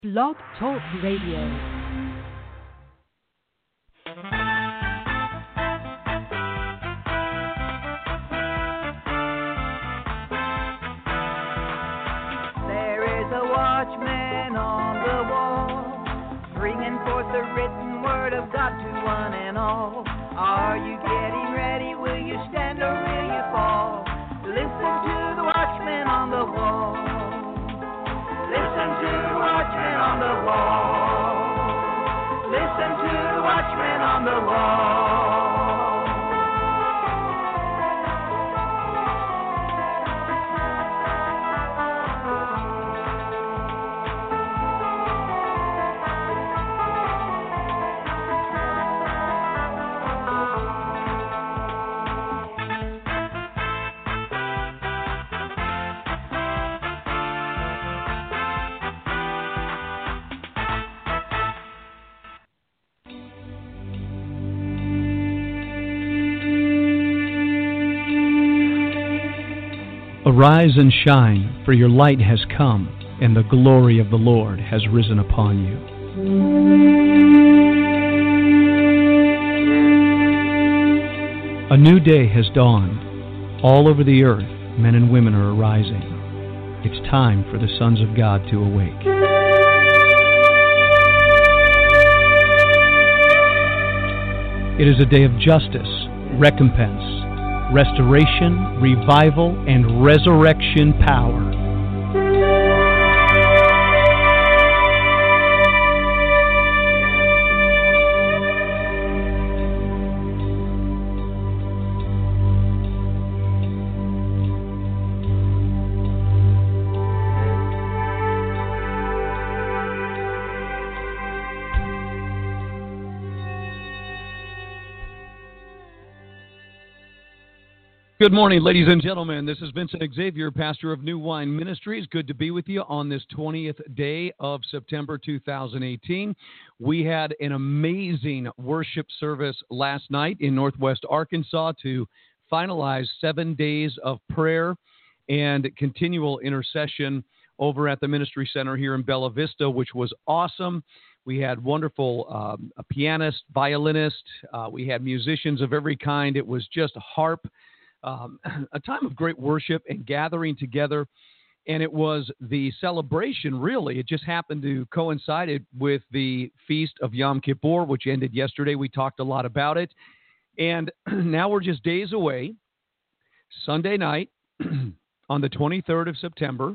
Blog Talk Radio. Watchman on the wall, bringing forth the written word of God to one and all. Are you getting ready? Will you stand or will you fall? Listen to the watchman on the wall. Listen to the watchman on the wall. Listen to the watchman on the wall. Arise and shine, for your light has come, and the glory of the Lord has risen upon you. A new day has dawned. All over the earth, men and women are arising. It's time for the sons of God to awake. It is a day of justice, recompense, restoration, revival, and resurrection power. Good morning, ladies and gentlemen. This is Vincent Xavier, pastor of New Wine Ministries. Good to be with you on this 20th day of September 2018. We had an amazing worship service last night in Northwest Arkansas to finalize 7 days of prayer and continual intercession over at the Ministry Center here in Bella Vista, which was awesome. We had wonderful a pianist, violinist. We had musicians of every kind. It was just harp. A time of great worship and gathering together, and it was the celebration, really. It just happened to coincide with the Feast of Yom Kippur, which ended yesterday. We talked a lot about it, and now we're just days away. Sunday night, on the 23rd of September,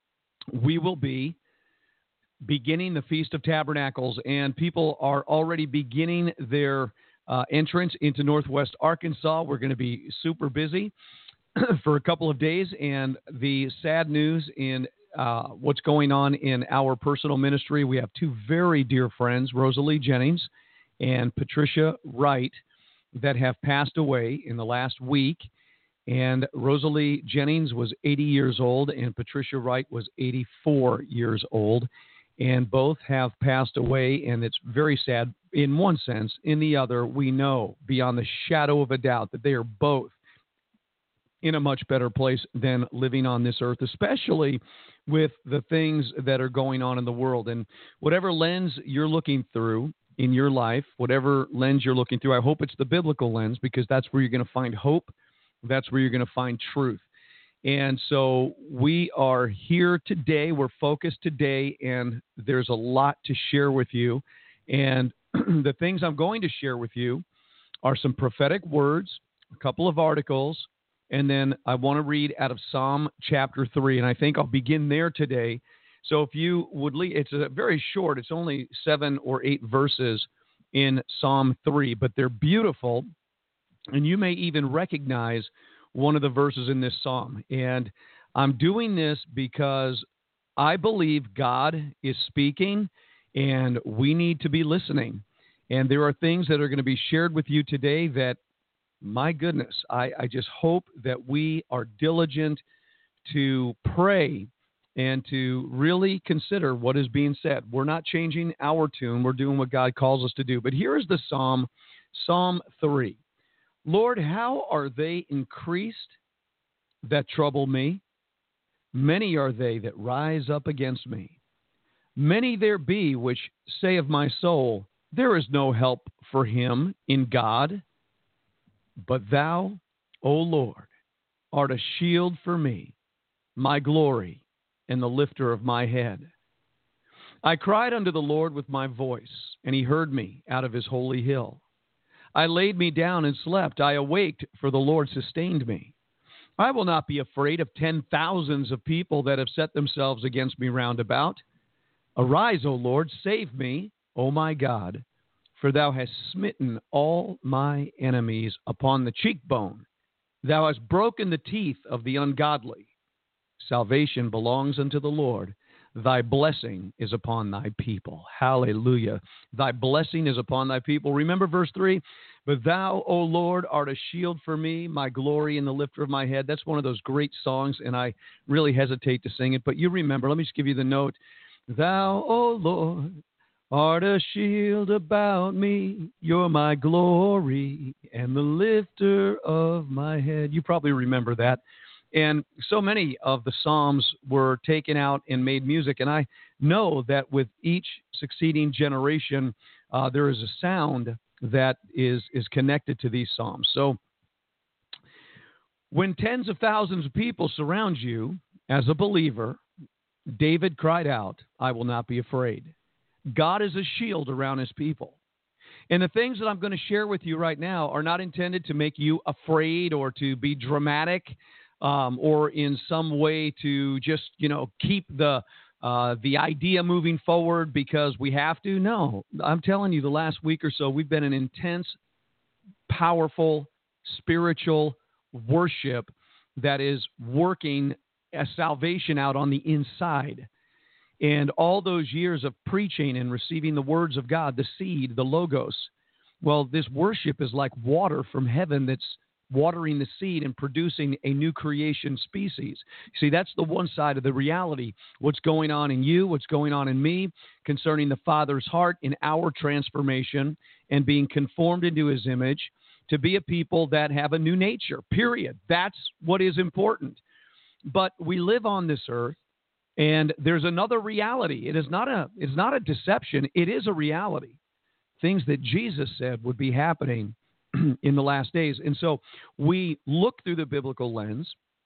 we will be beginning the Feast of Tabernacles, and people are already beginning their entrance into Northwest Arkansas. We're going to be super busy for a couple of days, and the sad news in what's going on in our personal ministry, we have two very dear friends, Rosalie Jennings and Patricia Wright, that have passed away in the last week. And Rosalie Jennings was 80 years old, and Patricia Wright was 84 years old. And both have passed away, and it's very sad in one sense. In the other, we know beyond the shadow of a doubt that they are both in a much better place than living on this earth, especially with the things that are going on in the world. And whatever lens you're looking through in your life, whatever lens you're looking through, I hope it's the biblical lens, because that's where you're going to find hope. That's where you're going to find truth. And so we are here today. We're focused today, and there's a lot to share with you. And the things I'm going to share with you are some prophetic words, a couple of articles, and then I want to read out of Psalm chapter 3. And I think I'll begin there today. So if you would it's a very short, it's only 7 or 8 verses in Psalm 3, but they're beautiful. And you may even recognize one of the verses in this psalm. And I'm doing this because I believe God is speaking, and we need to be listening. And there are things that are going to be shared with you today that, my goodness, I just hope that we are diligent to pray and to really consider what is being said. We're not changing our tune. We're doing what God calls us to do. But here is the psalm, Psalm 3. Lord, how are they increased that trouble me? Many are they that rise up against me. Many there be which say of my soul, there is no help for him in God. But thou, O Lord, art a shield for me, my glory, and the lifter of my head. I cried unto the Lord with my voice, and he heard me out of his holy hill. I laid me down and slept. I awaked, for the Lord sustained me. I will not be afraid of 10,000s of people that have set themselves against me round about. Arise, O Lord, save me, O my God, for thou hast smitten all my enemies upon the cheekbone. Thou hast broken the teeth of the ungodly. Salvation belongs unto the Lord. Thy blessing is upon thy people. Hallelujah. Thy blessing is upon thy people. Remember verse 3? But thou, O Lord, art a shield for me, my glory and the lifter of my head. That's one of those great songs, and I really hesitate to sing it. But you remember, let me just give you the note. Thou, O Lord, art a shield about me. You're my glory and the lifter of my head. You probably remember that. And so many of the Psalms were taken out and made music. And I know that with each succeeding generation, there is a sound that is connected to these Psalms. So when tens of thousands of people surround you as a believer, David cried out, I will not be afraid. God is a shield around his people. And the things that I'm going to share with you right now are not intended to make you afraid or to be dramatic, or in some way to just, keep the idea moving forward because we have to. No, I'm telling you, the last week or so, we've been in intense, powerful, spiritual worship that is working a salvation out on the inside. And all those years of preaching and receiving the words of God, the seed, the logos, well, this worship is like water from heaven that's watering the seed and producing a new creation species. See, that's the one side of the reality. What's going on in you, what's going on in me, concerning the Father's heart in our transformation and being conformed into his image to be a people that have a new nature, period. That's what is important. But we live on this earth, and there's another reality. It's not a deception. It is a reality. Things that Jesus said would be happening in the last days. And so we look through the biblical lens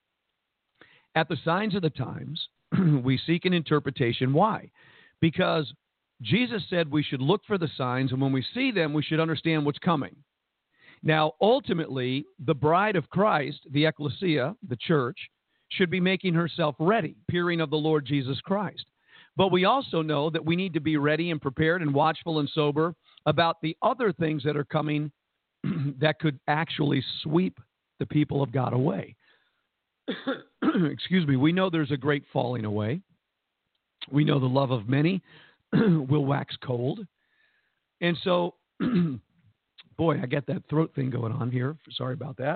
at the signs of the times. We seek an interpretation. Why? Because Jesus said we should look for the signs, and when we see them, we should understand what's coming. Now, ultimately, the bride of Christ, the ecclesia, the church, should be making herself ready, appearing of the Lord Jesus Christ. But we also know that we need to be ready and prepared and watchful and sober about the other things that are coming that could actually sweep the people of God away. Excuse me. We know there's a great falling away. We know the love of many will wax cold. And so, boy, I got that throat thing going on here. Sorry about that.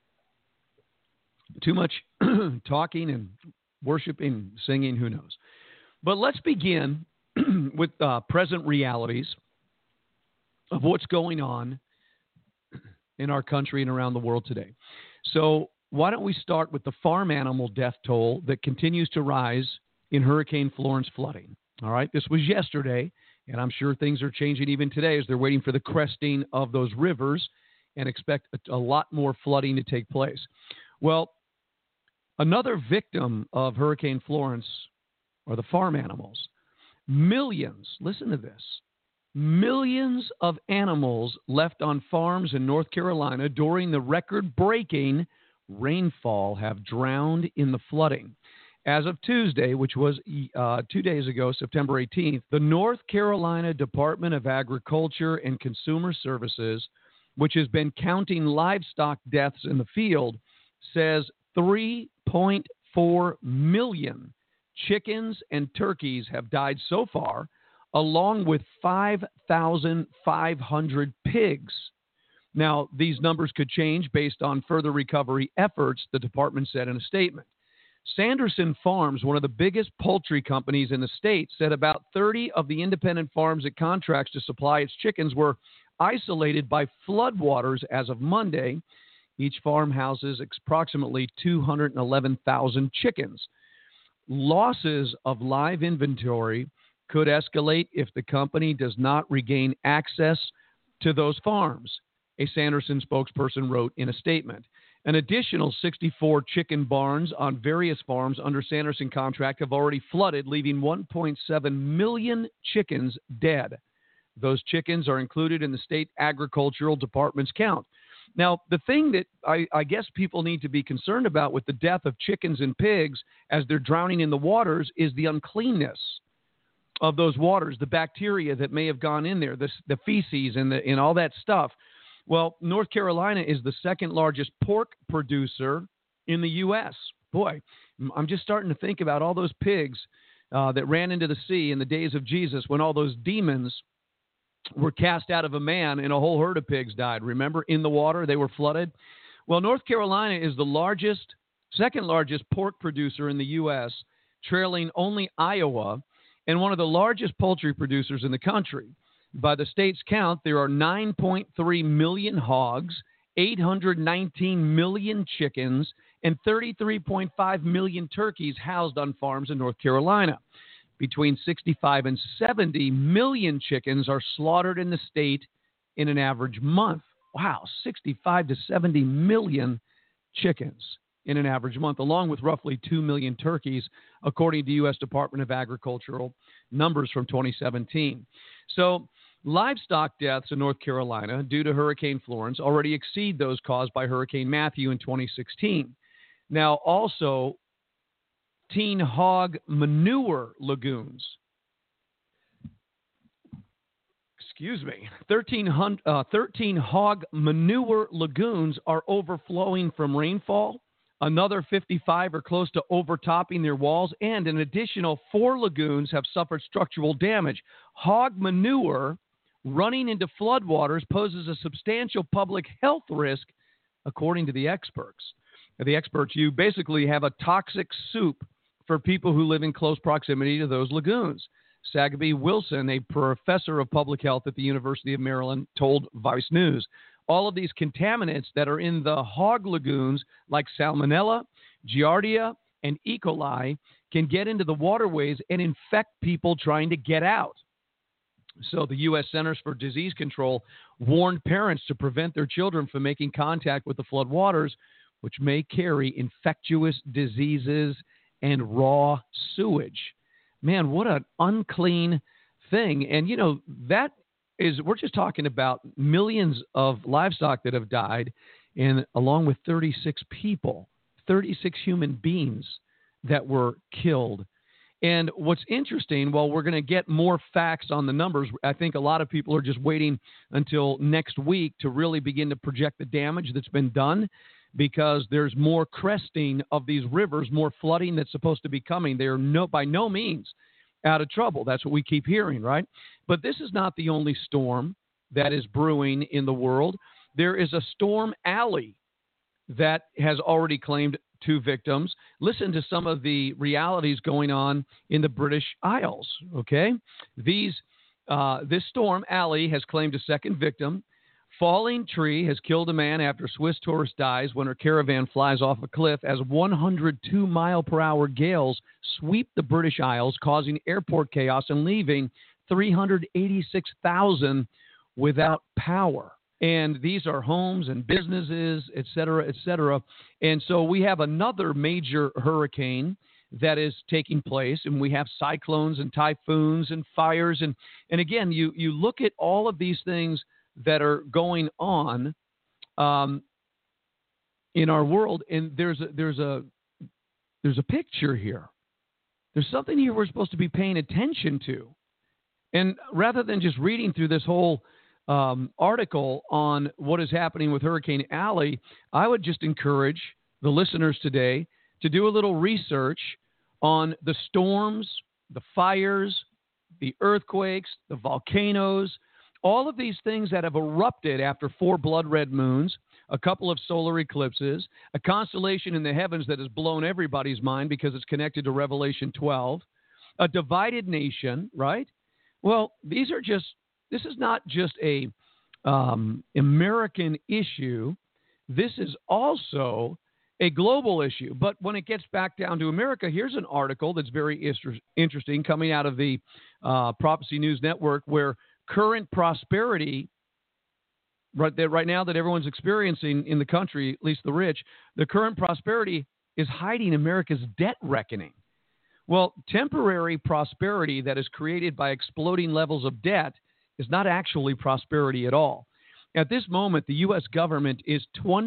Too much talking and worshiping, singing, who knows. But let's begin with present realities of what's going on in our country and around the world today. So why don't we start with the farm animal death toll that continues to rise in Hurricane Florence flooding? All right, this was yesterday, and I'm sure things are changing even today as they're waiting for the cresting of those rivers and expect a lot more flooding to take place. Well, another victim of Hurricane Florence are the farm animals. Millions, listen to this, millions of animals left on farms in North Carolina during the record-breaking rainfall have drowned in the flooding. As of Tuesday, which was 2 days ago, September 18th, the North Carolina Department of Agriculture and Consumer Services, which has been counting livestock deaths in the field, says 3.4 million chickens and turkeys have died so far, along with 5,500 pigs. Now, these numbers could change based on further recovery efforts, the department said in a statement. Sanderson Farms, one of the biggest poultry companies in the state, said about 30 of the independent farms it contracts to supply its chickens were isolated by floodwaters as of Monday. Each farm houses approximately 211,000 chickens. Losses of live inventory could escalate if the company does not regain access to those farms, a Sanderson spokesperson wrote in a statement. An additional 64 chicken barns on various farms under Sanderson contract have already flooded, leaving 1.7 million chickens dead. Those chickens are included in the state agricultural department's count. Now, the thing that I guess people need to be concerned about with the death of chickens and pigs as they're drowning in the waters is the uncleanness of those waters, the bacteria that may have gone in there, the feces and all that stuff. Well, North Carolina is the second largest pork producer in the U.S. Boy, I'm just starting to think about all those pigs that ran into the sea in the days of Jesus when all those demons were cast out of a man and a whole herd of pigs died. Remember, in the water, they were flooded. Well, North Carolina is the second largest pork producer in the U.S., trailing only Iowa, and one of the largest poultry producers in the country. By the state's count, there are 9.3 million hogs, 819 million chickens, and 33.5 million turkeys housed on farms in North Carolina. Between 65 and 70 million chickens are slaughtered in the state in an average month. Wow, 65 to 70 million chickens in an average month, along with roughly 2 million turkeys, according to U.S. Department of Agricultural numbers from 2017. So livestock deaths in North Carolina due to Hurricane Florence already exceed those caused by Hurricane Matthew in 2016. Now, also, teen hog manure lagoons. 13 hog manure lagoons are overflowing from rainfall. Another 55 are close to overtopping their walls, and an additional 4 lagoons have suffered structural damage. Hog manure running into floodwaters poses a substantial public health risk, according to the experts. You basically have a toxic soup for people who live in close proximity to those lagoons. Sagaby Wilson, a professor of public health at the University of Maryland, told Vice News. All of these contaminants that are in the hog lagoons, like Salmonella, Giardia, and E. coli, can get into the waterways and infect people trying to get out. So the U.S. Centers for Disease Control warned parents to prevent their children from making contact with the flood waters, which may carry infectious diseases and raw sewage. Man, what an unclean thing. And, we're just talking about millions of livestock that have died, and along with 36 people, 36 human beings that were killed. And what's interesting, well, we're going to get more facts on the numbers. I think a lot of people are just waiting until next week to really begin to project the damage that's been done, because there's more cresting of these rivers, more flooding that's supposed to be coming. They are by no means out of trouble. That's what we keep hearing, right? But this is not the only storm that is brewing in the world. There is a Storm Alley that has already claimed 2 victims. Listen to some of the realities going on in the British Isles, okay? This Storm Alley has claimed a second victim. Falling tree has killed a man after Swiss tourist dies when her caravan flies off a cliff as 102-mile-per-hour gales sweep the British Isles, causing airport chaos and leaving 386,000 without power. And these are homes and businesses, et cetera, et cetera. And so we have another major hurricane that is taking place, and we have cyclones and typhoons and fires. And again, you look at all of these things that are going on in our world, and there's a picture here. There's something here we're supposed to be paying attention to. And rather than just reading through this whole article on what is happening with Hurricane Alley, I would just encourage the listeners today to do a little research on the storms, the fires, the earthquakes, the volcanoes, all of these things that have erupted after 4 blood red moons, a couple of solar eclipses, a constellation in the heavens that has blown everybody's mind because it's connected to Revelation 12, a divided nation, right? Well, this is not just a American issue. This is also a global issue. But when it gets back down to America, here's an article that's very interesting coming out of the Prophecy News Network, where current prosperity, right now that everyone's experiencing in the country, at least the rich, the current prosperity is hiding America's debt reckoning. Well, temporary prosperity that is created by exploding levels of debt is not actually prosperity at all. At this moment, the U.S. government is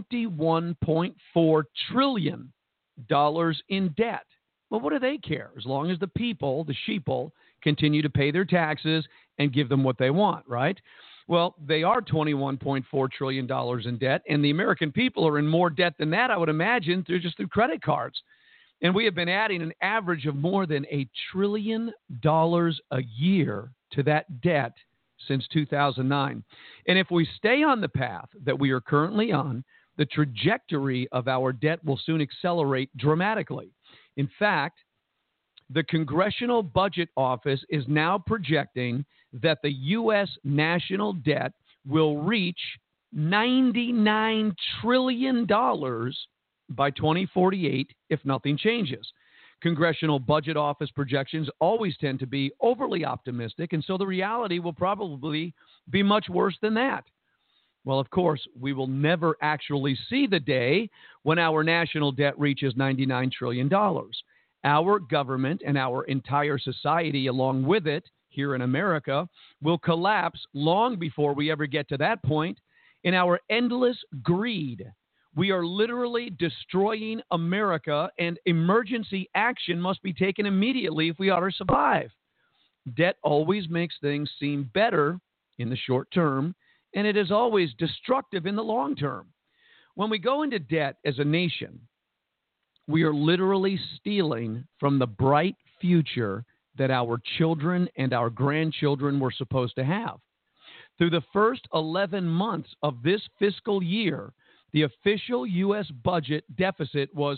$21.4 trillion in debt. Well, what do they care? As long as the people, the sheeple, continue to pay their taxes and give them what they want, right? Well, they are $21.4 trillion in debt, and the American people are in more debt than that, I would imagine, through credit cards. And we have been adding an average of more than $1 trillion a year to that debt since 2009. And if we stay on the path that we are currently on, the trajectory of our debt will soon accelerate dramatically. In fact, the Congressional Budget Office is now projecting that the U.S. national debt will reach $99 trillion by 2048 if nothing changes. Congressional Budget Office projections always tend to be overly optimistic, and so the reality will probably be much worse than that. Well, of course, we will never actually see the day when our national debt reaches $99 trillion. Our government and our entire society along with it here in America will collapse long before we ever get to that point in our endless greed. We are literally destroying America, and emergency action must be taken immediately if we are to survive. Debt always makes things seem better in the short term, and it is always destructive in the long term. When we go into debt as a nation, we are literally stealing from the bright future that our children and our grandchildren were supposed to have. Through the first 11 months of this fiscal year, the official U.S. budget deficit was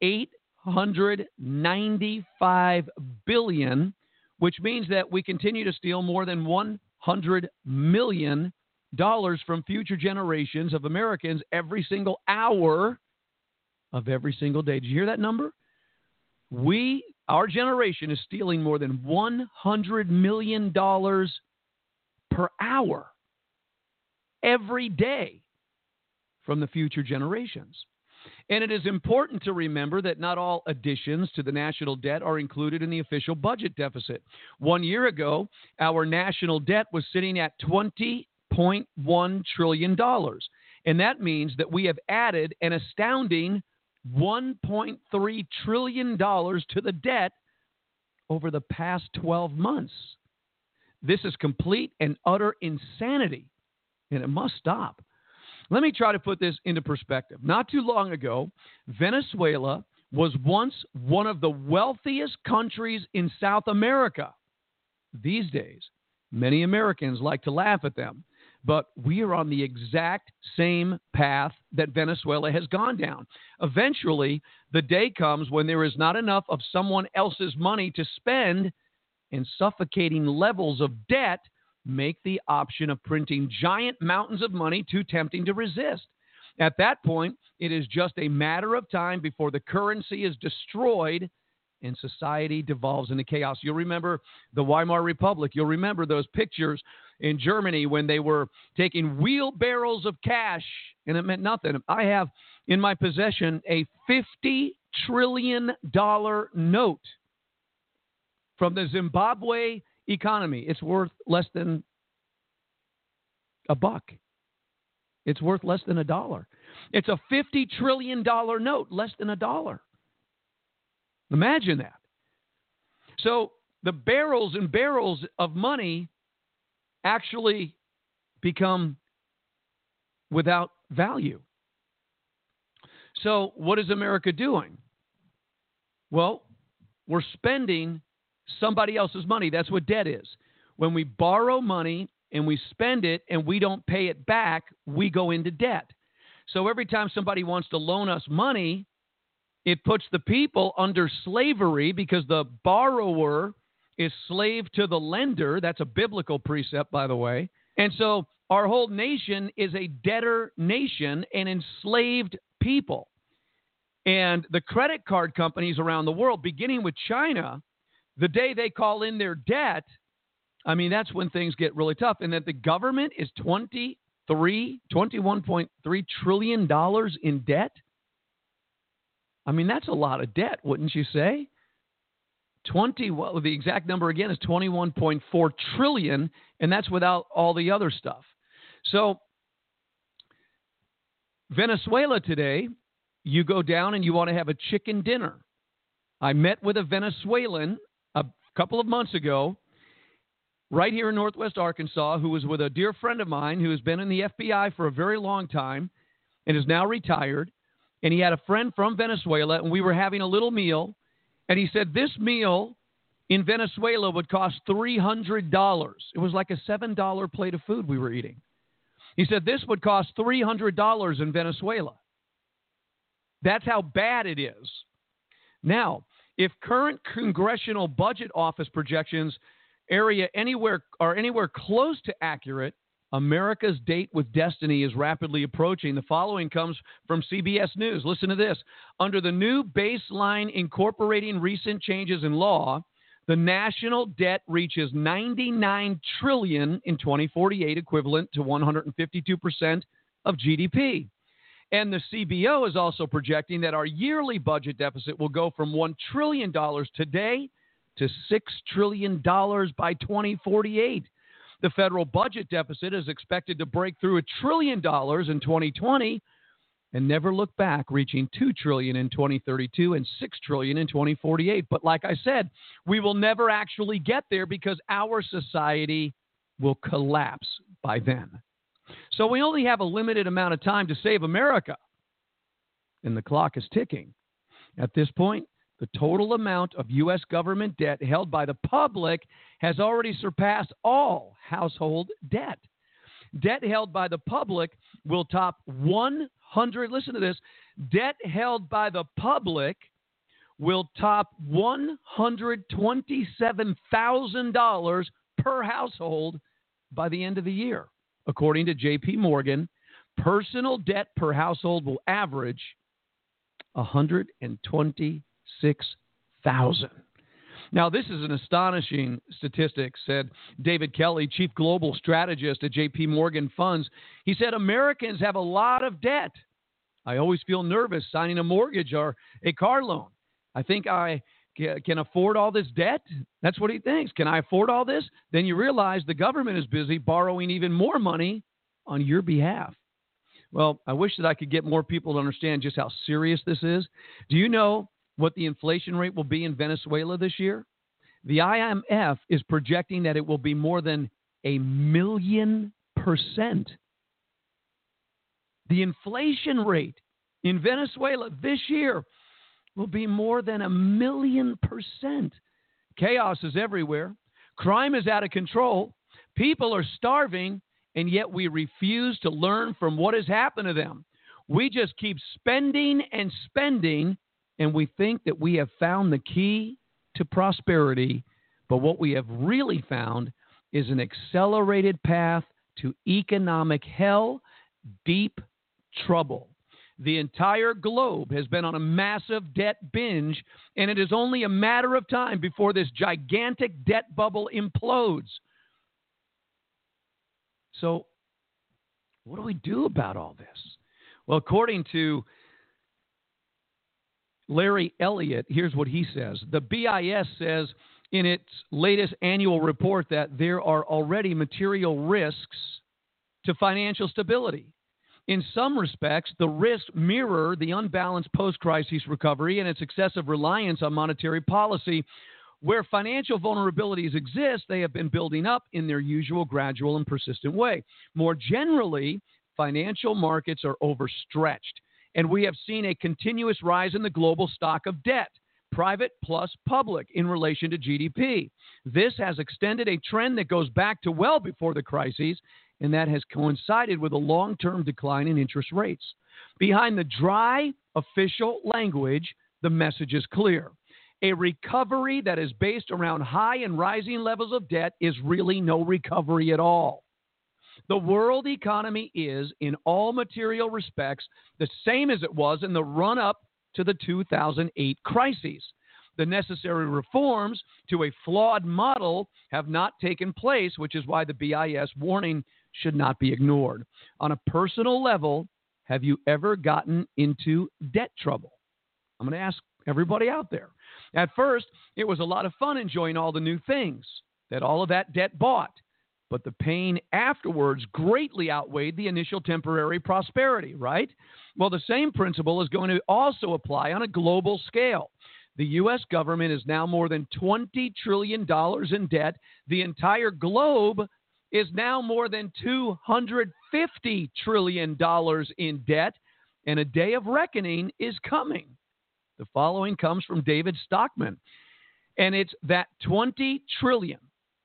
$895 billion, which means that we continue to steal more than $100 million from future generations of Americans every single hour of every single day. Did you hear that number? Our generation is stealing more than $100 million per hour every day from the future generations. And it is important to remember that not all additions to the national debt are included in the official budget deficit. 1 year ago, our national debt was sitting at $20.1 trillion. And that means that we have added an astounding $1.3 trillion to the debt over the past 12 months. This is complete and utter insanity, and it must stop. Let me try to put this into perspective. Not too long ago, Venezuela was once one of the wealthiest countries in South America. These days, many Americans like to laugh at them, but we are on the exact same path that Venezuela has gone down. Eventually, the day comes when there is not enough of someone else's money to spend, and suffocating levels of debt make the option of printing giant mountains of money too tempting to resist. At that point, it is just a matter of time before the currency is destroyed and society devolves into chaos. You'll remember the Weimar Republic. You'll remember those pictures in Germany when they were taking wheelbarrows of cash, and it meant nothing. I have in my possession a $50 trillion note from the Zimbabwe economy. It's worth less than $1. It's worth less than $1. It's a $50 trillion note, less than $1. Imagine that. So the barrels and barrels of money actually become without value. So what is America doing? Well, we're spending somebody else's money. That's what debt is. When we borrow money and we spend it and we don't pay it back, we go into debt. So every time somebody wants to loan us money, it puts the people under slavery because the borrower is slave to the lender. That's a biblical precept, by the way. And so our whole nation is a debtor nation and enslaved people. And the credit card companies around the world, beginning with China, the day they call in their debt, I mean, that's when things get really tough. And that the government is $21.3 trillion in debt. I mean, that's a lot of debt, wouldn't you say? The exact number again is 21.4 trillion, and that's without all the other stuff. So Venezuela today, you go down and you want to have a chicken dinner. I met with a Venezuelan a couple of months ago right here in Northwest Arkansas who was with a dear friend of mine who has been in the FBI for a very long time and is now retired. And he had a friend from Venezuela, and we were having a little meal. And he said this meal in Venezuela would cost $300. It was like a $7 plate of food we were eating. He said this would cost $300 in Venezuela. That's how bad it is. Now, if current Congressional Budget Office projections are anywhere close to accurate, America's date with destiny is rapidly approaching. The following comes from CBS News. Listen to this. Under the new baseline incorporating recent changes in law, the national debt reaches $99 trillion in 2048, equivalent to 152% of GDP. And the CBO is also projecting that our yearly budget deficit will go from $1 trillion today to $6 trillion by 2048. The federal budget deficit is expected to break through $1 trillion in 2020 and never look back, reaching $2 trillion in 2032 and $6 trillion in 2048. But like I said, we will never actually get there because our society will collapse by then. So we only have a limited amount of time to save America, and the clock is ticking. At this point, the total amount of U.S. government debt held by the public has already surpassed all household debt. Debt held by the public will top listen to this, debt held by the public will top $127,000 per household by the end of the year. According to J.P. Morgan, personal debt per household will average $126,000. Now, this is an astonishing statistic, said David Kelly, chief global strategist at J.P. Morgan Funds. He said, Americans have a lot of debt. I always feel nervous signing a mortgage or a car loan. I think I can afford all this debt. That's what he thinks. Can I afford all this? Then you realize the government is busy borrowing even more money on your behalf. Well, I wish that I could get more people to understand just how serious this is. Do you know what the inflation rate will be in Venezuela this year? The IMF is projecting that it will be more than 1,000,000%. The inflation rate in Venezuela this year will be more than 1,000,000%. Chaos is everywhere. Crime is out of control. People are starving, and yet we refuse to learn from what has happened to them. We just keep spending and spending, and we think that we have found the key to prosperity. But what we have really found is an accelerated path to economic hell, deep trouble. The entire globe has been on a massive debt binge, and it is only a matter of time before this gigantic debt bubble implodes. So, what do we do about all this? Well, according to Larry Elliott, here's what he says. The BIS says in its latest annual report that there are already material risks to financial stability. In some respects, the risks mirror the unbalanced post-crisis recovery and its excessive reliance on monetary policy. Where financial vulnerabilities exist, they have been building up in their usual gradual and persistent way. More generally, financial markets are overstretched, and we have seen a continuous rise in the global stock of debt, private plus public, in relation to GDP. This has extended a trend that goes back to well before the crises, and that has coincided with a long-term decline in interest rates. Behind the dry official language, the message is clear. A recovery that is based around high and rising levels of debt is really no recovery at all. The world economy is, in all material respects, the same as it was in the run-up to the 2008 crises. The necessary reforms to a flawed model have not taken place, which is why the BIS warning should not be ignored. On a personal level, have you ever gotten into debt trouble? I'm going to ask everybody out there. At first, it was a lot of fun enjoying all the new things that all of that debt bought, but the pain afterwards greatly outweighed the initial temporary prosperity, right? Well, the same principle is going to also apply on a global scale. The U.S. government is now more than $20 trillion in debt. The entire globe is now more than $250 trillion in debt, and a day of reckoning is coming. The following comes from David Stockman, and it's that $20 trillion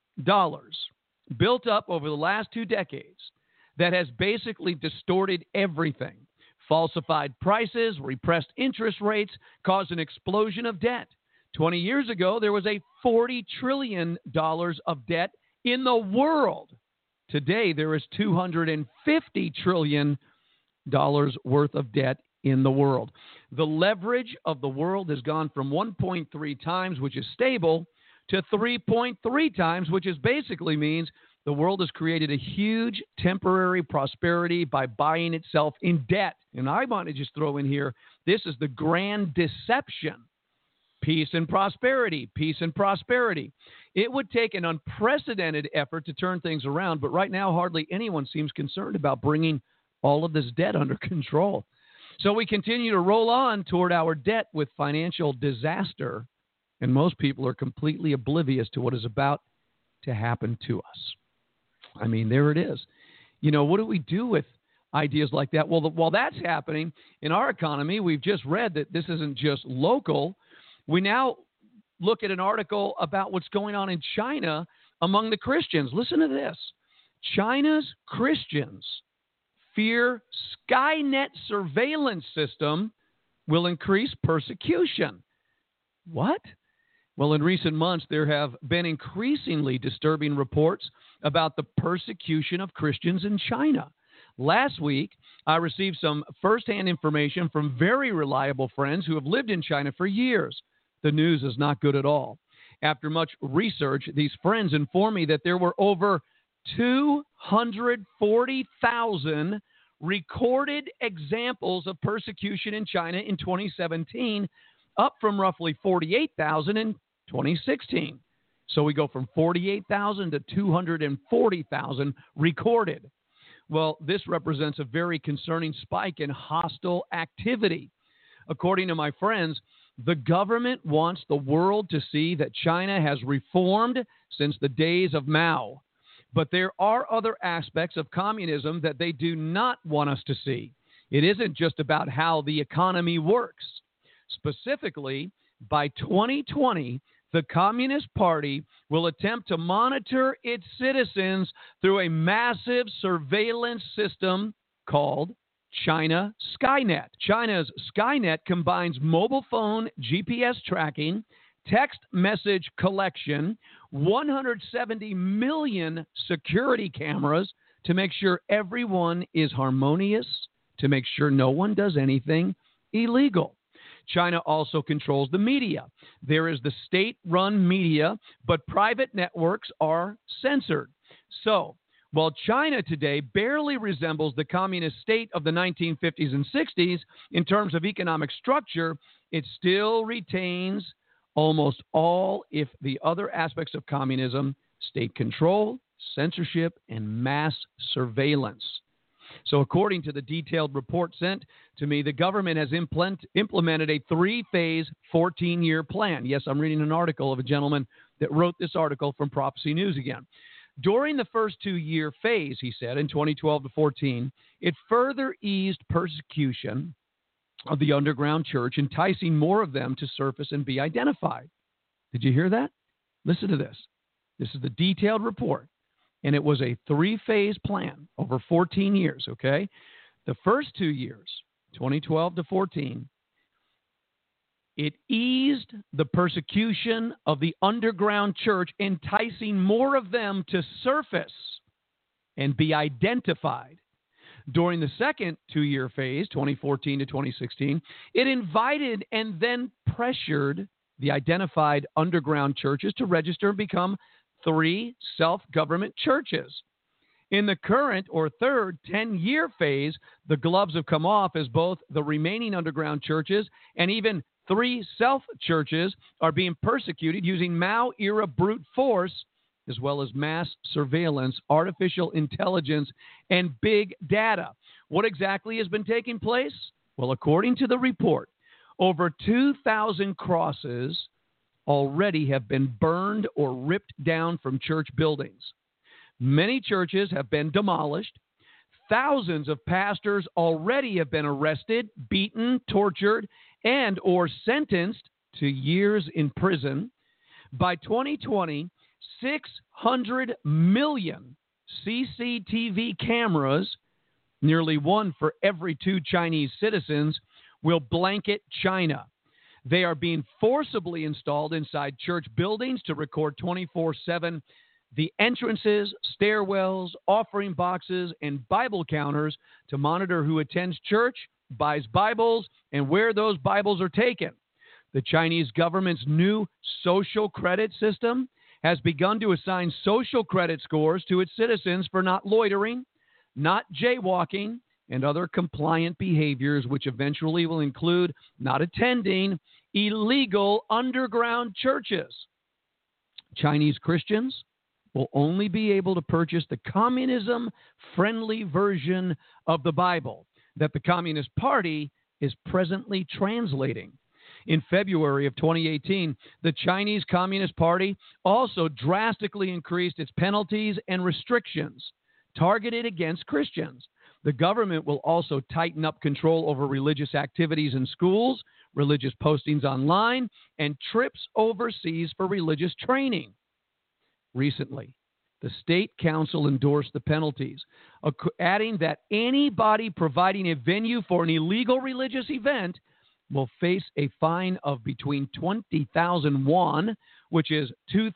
built up over the last 2 decades that has basically distorted everything. Falsified prices, repressed interest rates caused an explosion of debt. 20 years ago, there was a $40 trillion of debt in the world. Today, there is $250 trillion worth of debt in the world. The leverage of the world has gone from 1.3 times, which is stable, to 3.3 times, which is basically means the world has created a huge temporary prosperity by buying itself in debt. And I want to just throw in here, this is the grand deception. Peace and prosperity, peace and prosperity. It would take an unprecedented effort to turn things around, but right now hardly anyone seems concerned about bringing all of this debt under control. So we continue to roll on toward our debt with financial disaster, and most people are completely oblivious to what is about to happen to us. I mean, there it is. You know, what do we do with ideas like that? Well, while that's happening in our economy, we've just read that this isn't just local. We now look at an article about what's going on in China among the Christians. Listen to this. China's Christians fear Skynet surveillance system will increase persecution. What? Well, in recent months, there have been increasingly disturbing reports about the persecution of Christians in China. Last week, I received some firsthand information from very reliable friends who have lived in China for years. The news is not good at all. After much research, these friends informed me that there were over 240,000 recorded examples of persecution in China in 2017, up from roughly 48,000 in 2016. So we go from 48,000 to 240,000 recorded. Well, this represents a very concerning spike in hostile activity. According to my friends, the government wants the world to see that China has reformed since the days of Mao. But there are other aspects of communism that they do not want us to see. It isn't just about how the economy works. Specifically, by 2020, the Communist Party will attempt to monitor its citizens through a massive surveillance system called China Skynet. China's Skynet combines mobile phone GPS tracking, text message collection, 170 million security cameras to make sure everyone is harmonious, to make sure no one does anything illegal. China also controls the media. There is the state-run media, but private networks are censored. So, while China today barely resembles the communist state of the 1950s and 60s in terms of economic structure, it still retains almost all, if the other aspects of communism: state control, censorship, and mass surveillance. So according to the detailed report sent to me, the government has implemented a 3-phase, 14-year plan. Yes, I'm reading an article of a gentleman that wrote this article from Prophecy News again. During the first 2-year phase, he said, in 2012 to 14, it further eased persecution of the underground church, enticing more of them to surface and be identified. Did you hear that? Listen to this. This is the detailed report. And it was a 3-phase plan over 14 years, okay? The first 2 years, 2012 to 14, it eased the persecution of the underground church, enticing more of them to surface and be identified. During the second two-year phase, 2014 to 2016, it invited and then pressured the identified underground churches to register and become 3 self-government churches. In the current or third 10-year phase, the gloves have come off as both the remaining underground churches and even 3 self-churches are being persecuted using Mao-era brute force, as well as mass surveillance, artificial intelligence, and big data. What exactly has been taking place? Well, according to the report, over 2,000 crosses already have been burned or ripped down from church buildings. Many churches have been demolished. Thousands of pastors already have been arrested, beaten, tortured, and or sentenced to years in prison. By 2020, 600 million CCTV cameras, nearly 1 for every 2 Chinese citizens, will blanket China. They are being forcibly installed inside church buildings to record 24/7 the entrances, stairwells, offering boxes, and Bible counters to monitor who attends church, buys Bibles, and where those Bibles are taken. The Chinese government's new social credit system has begun to assign social credit scores to its citizens for not loitering, not jaywalking, and other compliant behaviors, which eventually will include not attending illegal underground churches. Chinese Christians will only be able to purchase the communism-friendly version of the Bible that the Communist Party is presently translating. In February of 2018, the Chinese Communist Party also drastically increased its penalties and restrictions targeted against Christians. The government will also tighten up control over religious activities in schools, religious postings online, and trips overseas for religious training. Recently, the State Council endorsed the penalties, adding that anybody providing a venue for an illegal religious event will face a fine of between 20,000 won, which is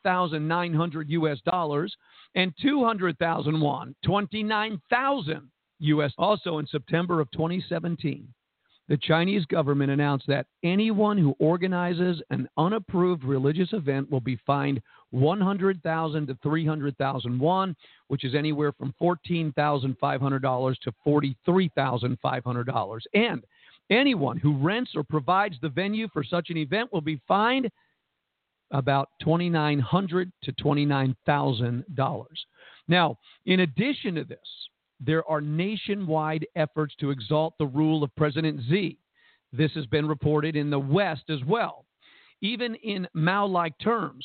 $2,900 and 200,000 won, 29,000 US. Also in September of 2017, the Chinese government announced that anyone who organizes an unapproved religious event will be fined 100,000 to 300,000 won, which is anywhere from $14,500 to $43,500. And anyone who rents or provides the venue for such an event will be fined about $2,900 to $29,000. Now, in addition to this, there are nationwide efforts to exalt the rule of President Xi. This has been reported in the West as well. Even in Mao-like terms,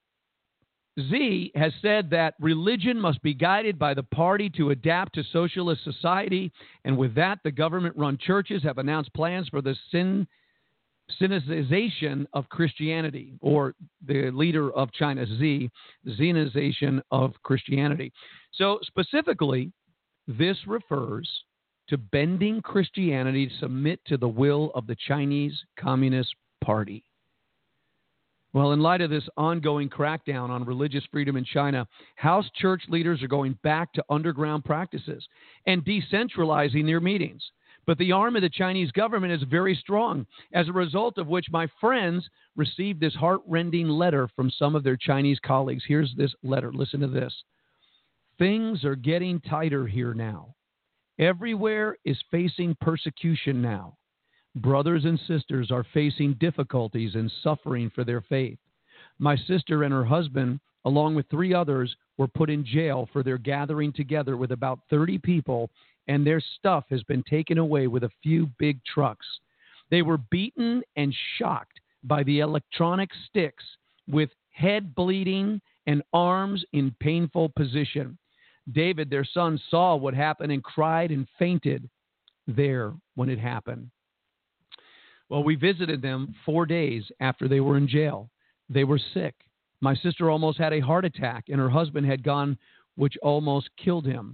Xi has said that religion must be guided by the party to adapt to socialist society, and with that, the government-run churches have announced plans for the Sinicization of Christianity, or the leader of China, Xi, Zenization of Christianity. So specifically, this refers to bending Christianity to submit to the will of the Chinese Communist Party. Well, in light of this ongoing crackdown on religious freedom in China, house church leaders are going back to underground practices and decentralizing their meetings. But the arm of the Chinese government is very strong, as a result of which my friends received this heart-rending letter from some of their Chinese colleagues. Here's this letter. Listen to this. Things are getting tighter here now. Everywhere is facing persecution now. Brothers and sisters are facing difficulties and suffering for their faith. My sister and her husband, along with 3 others, were put in jail for their gathering together with about 30 people, and their stuff has been taken away with a few big trucks. They were beaten and shocked by the electronic sticks, with head bleeding and arms in painful position. David, their son, saw what happened and cried and fainted there when it happened. Well, we visited them 4 days after they were in jail. They were sick. My sister almost had a heart attack, and her husband had gout, which almost killed him.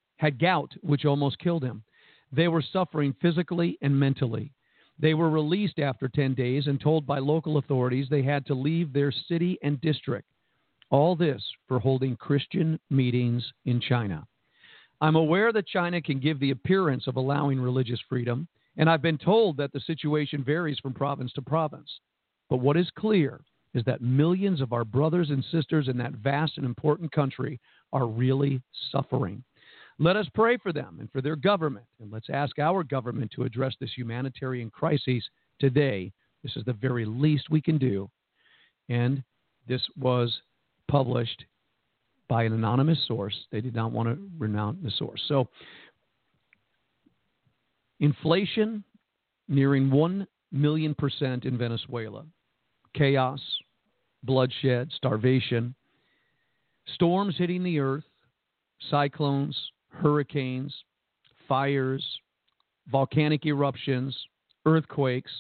They were suffering physically and mentally. They were released after 10 days and told by local authorities they had to leave their city and district. All this for holding Christian meetings in China. I'm aware that China can give the appearance of allowing religious freedom, and I've been told that the situation varies from province to province. But what is clear is that millions of our brothers and sisters in that vast and important country are really suffering. Let us pray for them and for their government, and let's ask our government to address this humanitarian crisis today. This is the very least we can do. And this was published by an anonymous source. They did not want to renounce the source. So, inflation nearing 1 million% in Venezuela. Chaos, bloodshed, starvation, storms hitting the earth, cyclones, hurricanes, fires, volcanic eruptions, earthquakes,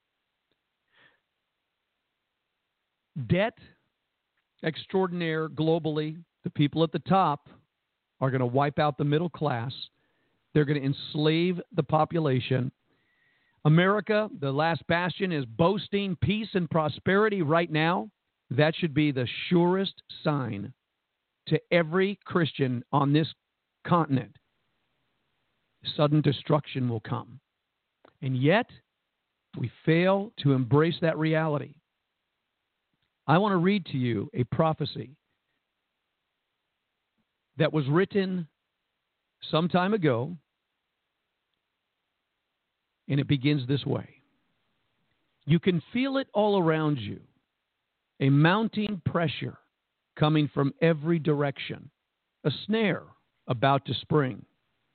debt extraordinaire globally. The people at the top are going to wipe out the middle class. They're going to enslave the population. America, the last bastion, is boasting peace and prosperity right now. That should be the surest sign to every Christian on this continent. Sudden destruction will come. And yet, we fail to embrace that reality. I want to read to you a prophecy that was written some time ago, and it begins this way. You can feel it all around you, a mounting pressure coming from every direction, a snare about to spring,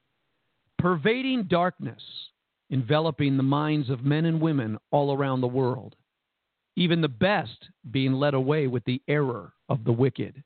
pervading darkness, enveloping the minds of men and women all around the world, even the best being led away with the error of the wicked.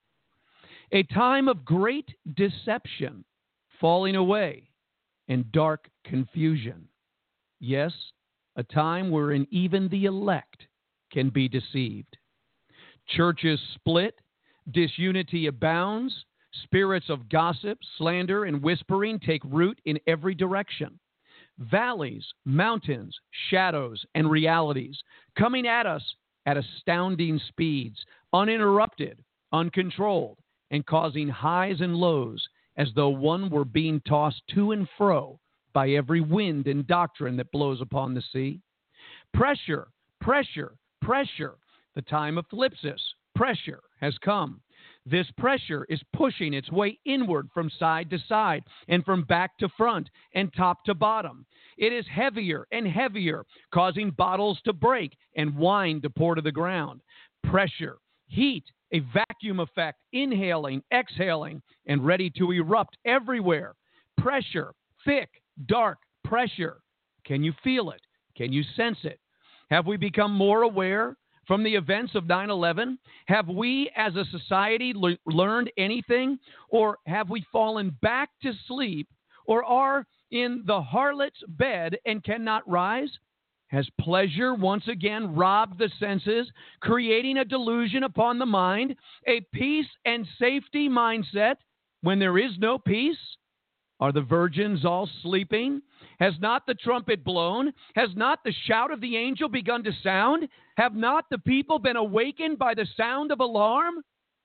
A time of great deception, falling away, and dark confusion. Yes, a time wherein even the elect can be deceived. Churches split, disunity abounds, spirits of gossip, slander, and whispering take root in every direction. Valleys, mountains, shadows, and realities coming at us at astounding speeds, uninterrupted, uncontrolled, and causing highs and lows as though one were being tossed to and fro by every wind and doctrine that blows upon the sea. Pressure, pressure, pressure. The time of thlipsis, pressure, has come. This pressure is pushing its way inward from side to side and from back to front and top to bottom. It is heavier and heavier, causing bottles to break and wine to pour to the ground. Pressure, heat, a vacuum effect, inhaling, exhaling, and ready to erupt everywhere. Pressure, thick, dark pressure. Can you feel it? Can you sense it? Have we become more aware from the events of 9/11? Have we as a society learned anything? Or have we fallen back to sleep or are in the harlot's bed and cannot rise? Has pleasure once again robbed the senses, creating a delusion upon the mind, a peace and safety mindset when there is no peace? Are the virgins all sleeping? Has not the trumpet blown? Has not the shout of the angel begun to sound? Have not the people been awakened by the sound of alarm?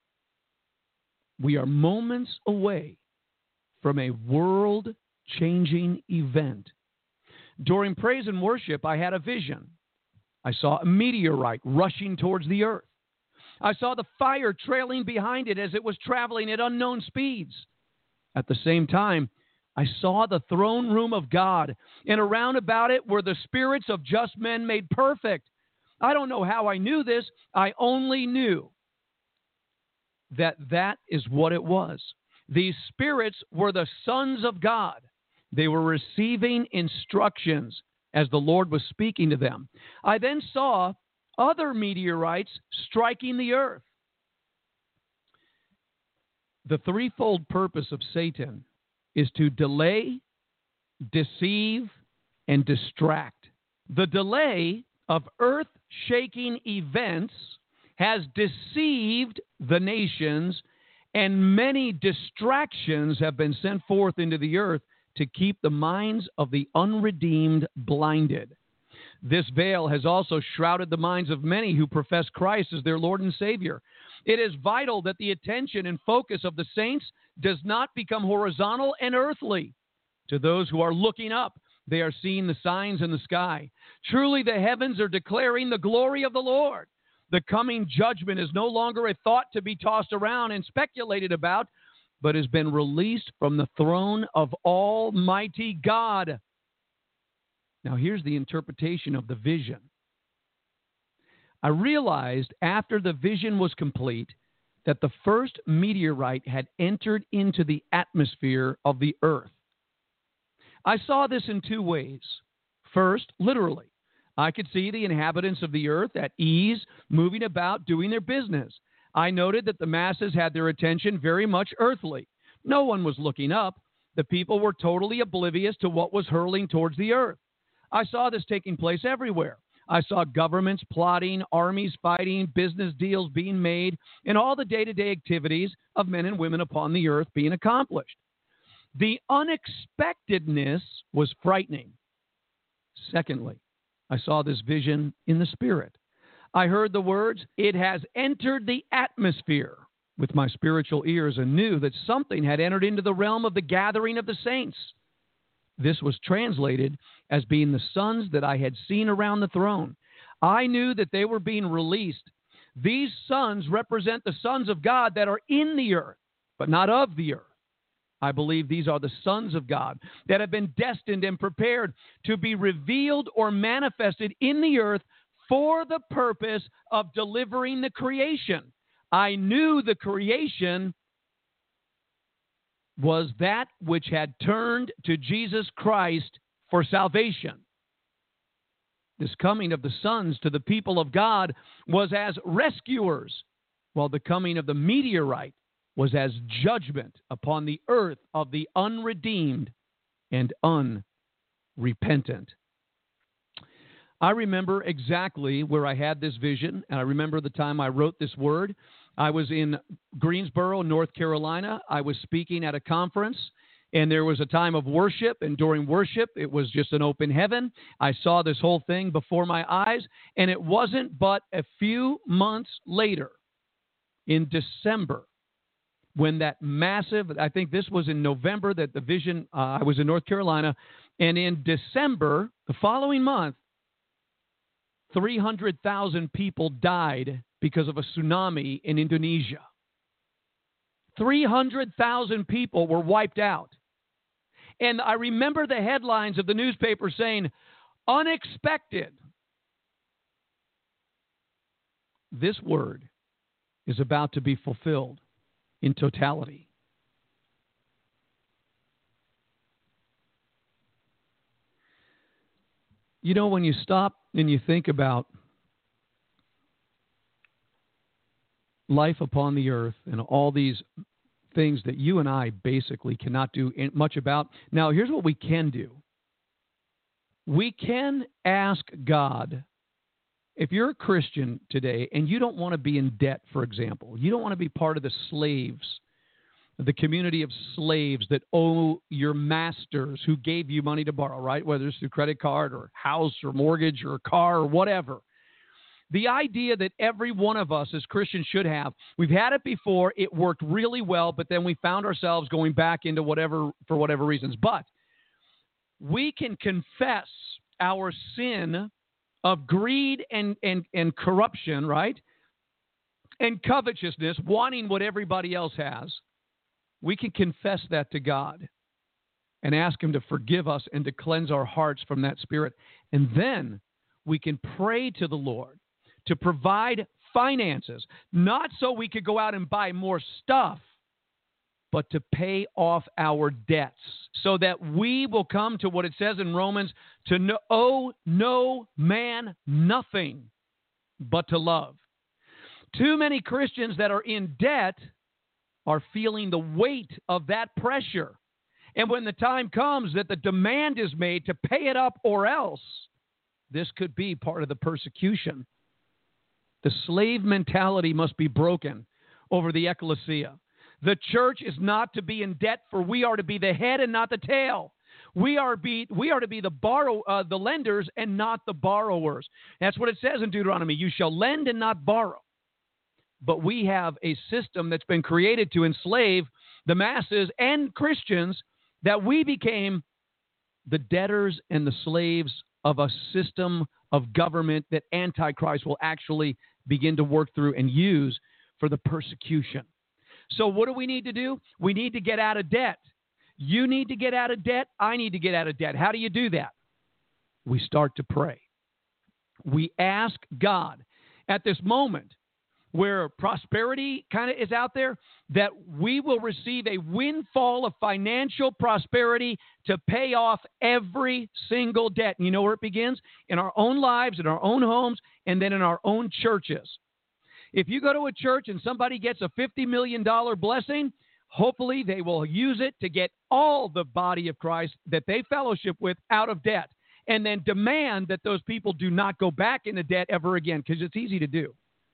We are moments away from a world-changing event. During praise and worship, I had a vision. I saw a meteorite rushing towards the earth. I saw the fire trailing behind it as it was traveling at unknown speeds. At the same time, I saw the throne room of God, and around about it were the spirits of just men made perfect. I don't know how I knew this. I only knew that that is what it was. These spirits were the sons of God. They were receiving instructions as the Lord was speaking to them. I then saw other meteorites striking the earth. The threefold purpose of Satan is to delay, deceive, and distract. The delay of earth-shaking events has deceived the nations, and many distractions have been sent forth into the earth to keep the minds of the unredeemed blinded. This veil has also shrouded the minds of many who profess Christ as their Lord and Savior. It is vital that the attention and focus of the saints does not become horizontal and earthly. To those who are looking up, they are seeing the signs in the sky. Truly, the heavens are declaring the glory of the Lord. The coming judgment is no longer a thought to be tossed around and speculated about, but has been released from the throne of Almighty God. Now, here's the interpretation of the vision. I realized after the vision was complete that the first meteorite had entered into the atmosphere of the earth. I saw this in two ways. First, literally. I could see the inhabitants of the earth at ease, moving about, doing their business. I noted that the masses had their attention very much earthly. No one was looking up. The people were totally oblivious to what was hurling towards the earth. I saw this taking place everywhere. I saw governments plotting, armies fighting, business deals being made, and all the day-to-day activities of men and women upon the earth being accomplished. The unexpectedness was frightening. Secondly, I saw this vision in the Spirit. I heard the words, "It has entered the atmosphere," with my spiritual ears, and knew that something had entered into the realm of the gathering of the saints. This was translated as being the sons that I had seen around the throne. I knew that they were being released. These sons represent the sons of God that are in the earth, but not of the earth. I believe these are the sons of God that have been destined and prepared to be revealed or manifested in the earth for the purpose of delivering the creation. I knew the creation was that which had turned to Jesus Christ for salvation. This coming of the sons to the people of God was as rescuers, while the coming of the meteorite was as judgment upon the earth of the unredeemed and unrepentant. I remember exactly where I had this vision, and I remember the time I wrote this word. I was in Greensboro, North Carolina. I was speaking at a conference, and there was a time of worship, and during worship, it was just an open heaven. I saw this whole thing before my eyes, and it wasn't but a few months later, in December, when that massive, I think this was in November that the vision, I was in North Carolina, and in December, the following month, 300,000 people died because of a tsunami in Indonesia. 300,000 people were wiped out. And I remember the headlines of the newspaper saying, "Unexpected." This word is about to be fulfilled in totality. You know, when you stop and you think about life upon the earth and all these things that you and I basically cannot do much about. Now, here's what we can do. We can ask God, if you're a Christian today and you don't want to be in debt, for example, you don't want to be part of the slaves, the community of slaves that owe your masters who gave you money to borrow, right? Whether it's through credit card or house or mortgage or car or whatever. The idea that every one of us as Christians should have, we've had it before, it worked really well, but then we found ourselves going back into whatever, for whatever reasons. But we can confess our sin of greed and corruption, right? And covetousness, wanting what everybody else has. We can confess that to God and ask Him to forgive us and to cleanse our hearts from that spirit. And then we can pray to the Lord to provide finances, not so we could go out and buy more stuff, but to pay off our debts so that we will come to what it says in Romans, to owe no man nothing but to love. Too many Christians that are in debt are feeling the weight of that pressure. And when the time comes that the demand is made to pay it up or else, this could be part of the persecution. The slave mentality must be broken over the ecclesia. The church is not to be in debt, for we are to be the head and not the tail. We are to be the lenders and not the borrowers. That's what it says in Deuteronomy. You shall lend and not borrow. but we have a system that's been created to enslave the masses and Christians that we became the debtors and the slaves of a system of government that Antichrist will actually begin to work through and use for the persecution. So what do we need to do? We need to get out of debt. You need to get out of debt. I need to get out of debt. How do you do that? We start to pray. We ask God at this moment where prosperity kind of is out there, that we will receive a windfall of financial prosperity to pay off every single debt. And you know where it begins? In our own lives, in our own homes, and then in our own churches. If you go to a church and somebody gets a $50 million blessing, hopefully they will use it to get all the body of Christ that they fellowship with out of debt, and then demand that those people do not go back into debt ever again, because it's easy to do.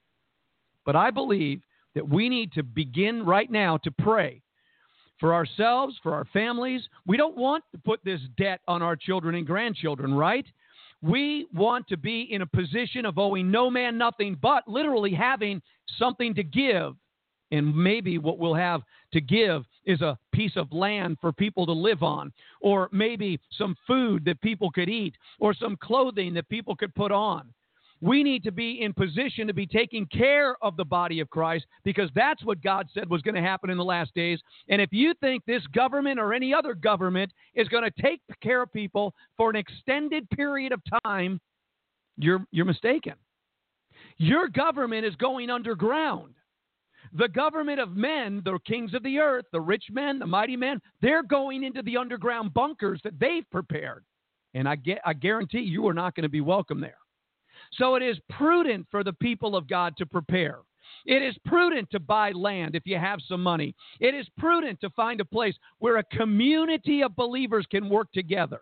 But I believe that we need to begin right now to pray for ourselves, for our families. We don't want to put this debt on our children and grandchildren, right? We want to be in a position of owing no man nothing, but literally having something to give. And maybe what we'll have to give is a piece of land for people to live on, or maybe some food that people could eat, or some clothing that people could put on. We need to be in position to be taking care of the body of Christ, because that's what God said was going to happen in the last days. And if you think this government or any other government is going to take care of people for an extended period of time, you're mistaken. Your government is going underground. The government of men, the kings of the earth, the rich men, the mighty men, they're going into the underground bunkers that they've prepared. And I guarantee you are not going to be welcome there. So it is prudent for the people of God to prepare. It is prudent to buy land if you have some money. It is prudent to find a place where a community of believers can work together.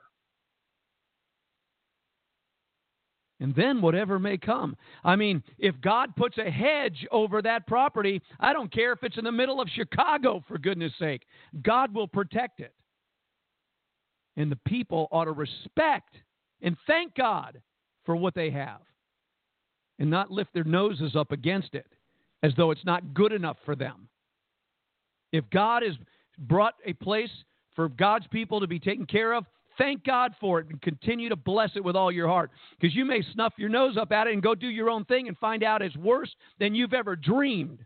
And then whatever may come. I mean, if God puts a hedge over that property, I don't care if it's in the middle of Chicago, for goodness sake. God will protect it. And the people ought to respect and thank God for what they have, and not lift their noses up against it as though it's not good enough for them. If God has brought a place for God's people to be taken care of, thank God for it and continue to bless it with all your heart, because you may snuff your nose up at it and go do your own thing and find out it's worse than you've ever dreamed.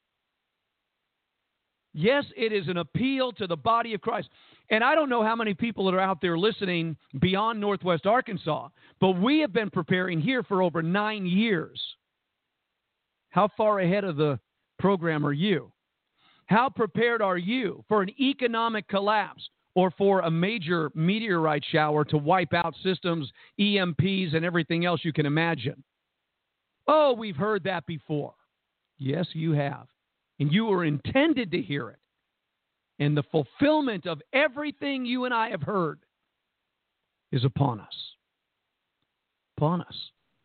Yes, it is an appeal to the body of Christ. And I don't know how many people that are out there listening beyond Northwest Arkansas, but we have been preparing here for over 9 years. How far ahead of the program are you? How prepared are you for an economic collapse or for a major meteorite shower to wipe out systems, EMPs, and everything else you can imagine? Oh, we've heard that before. Yes, you have. And you were intended to hear it. And the fulfillment of everything you and I have heard is upon us. Upon us.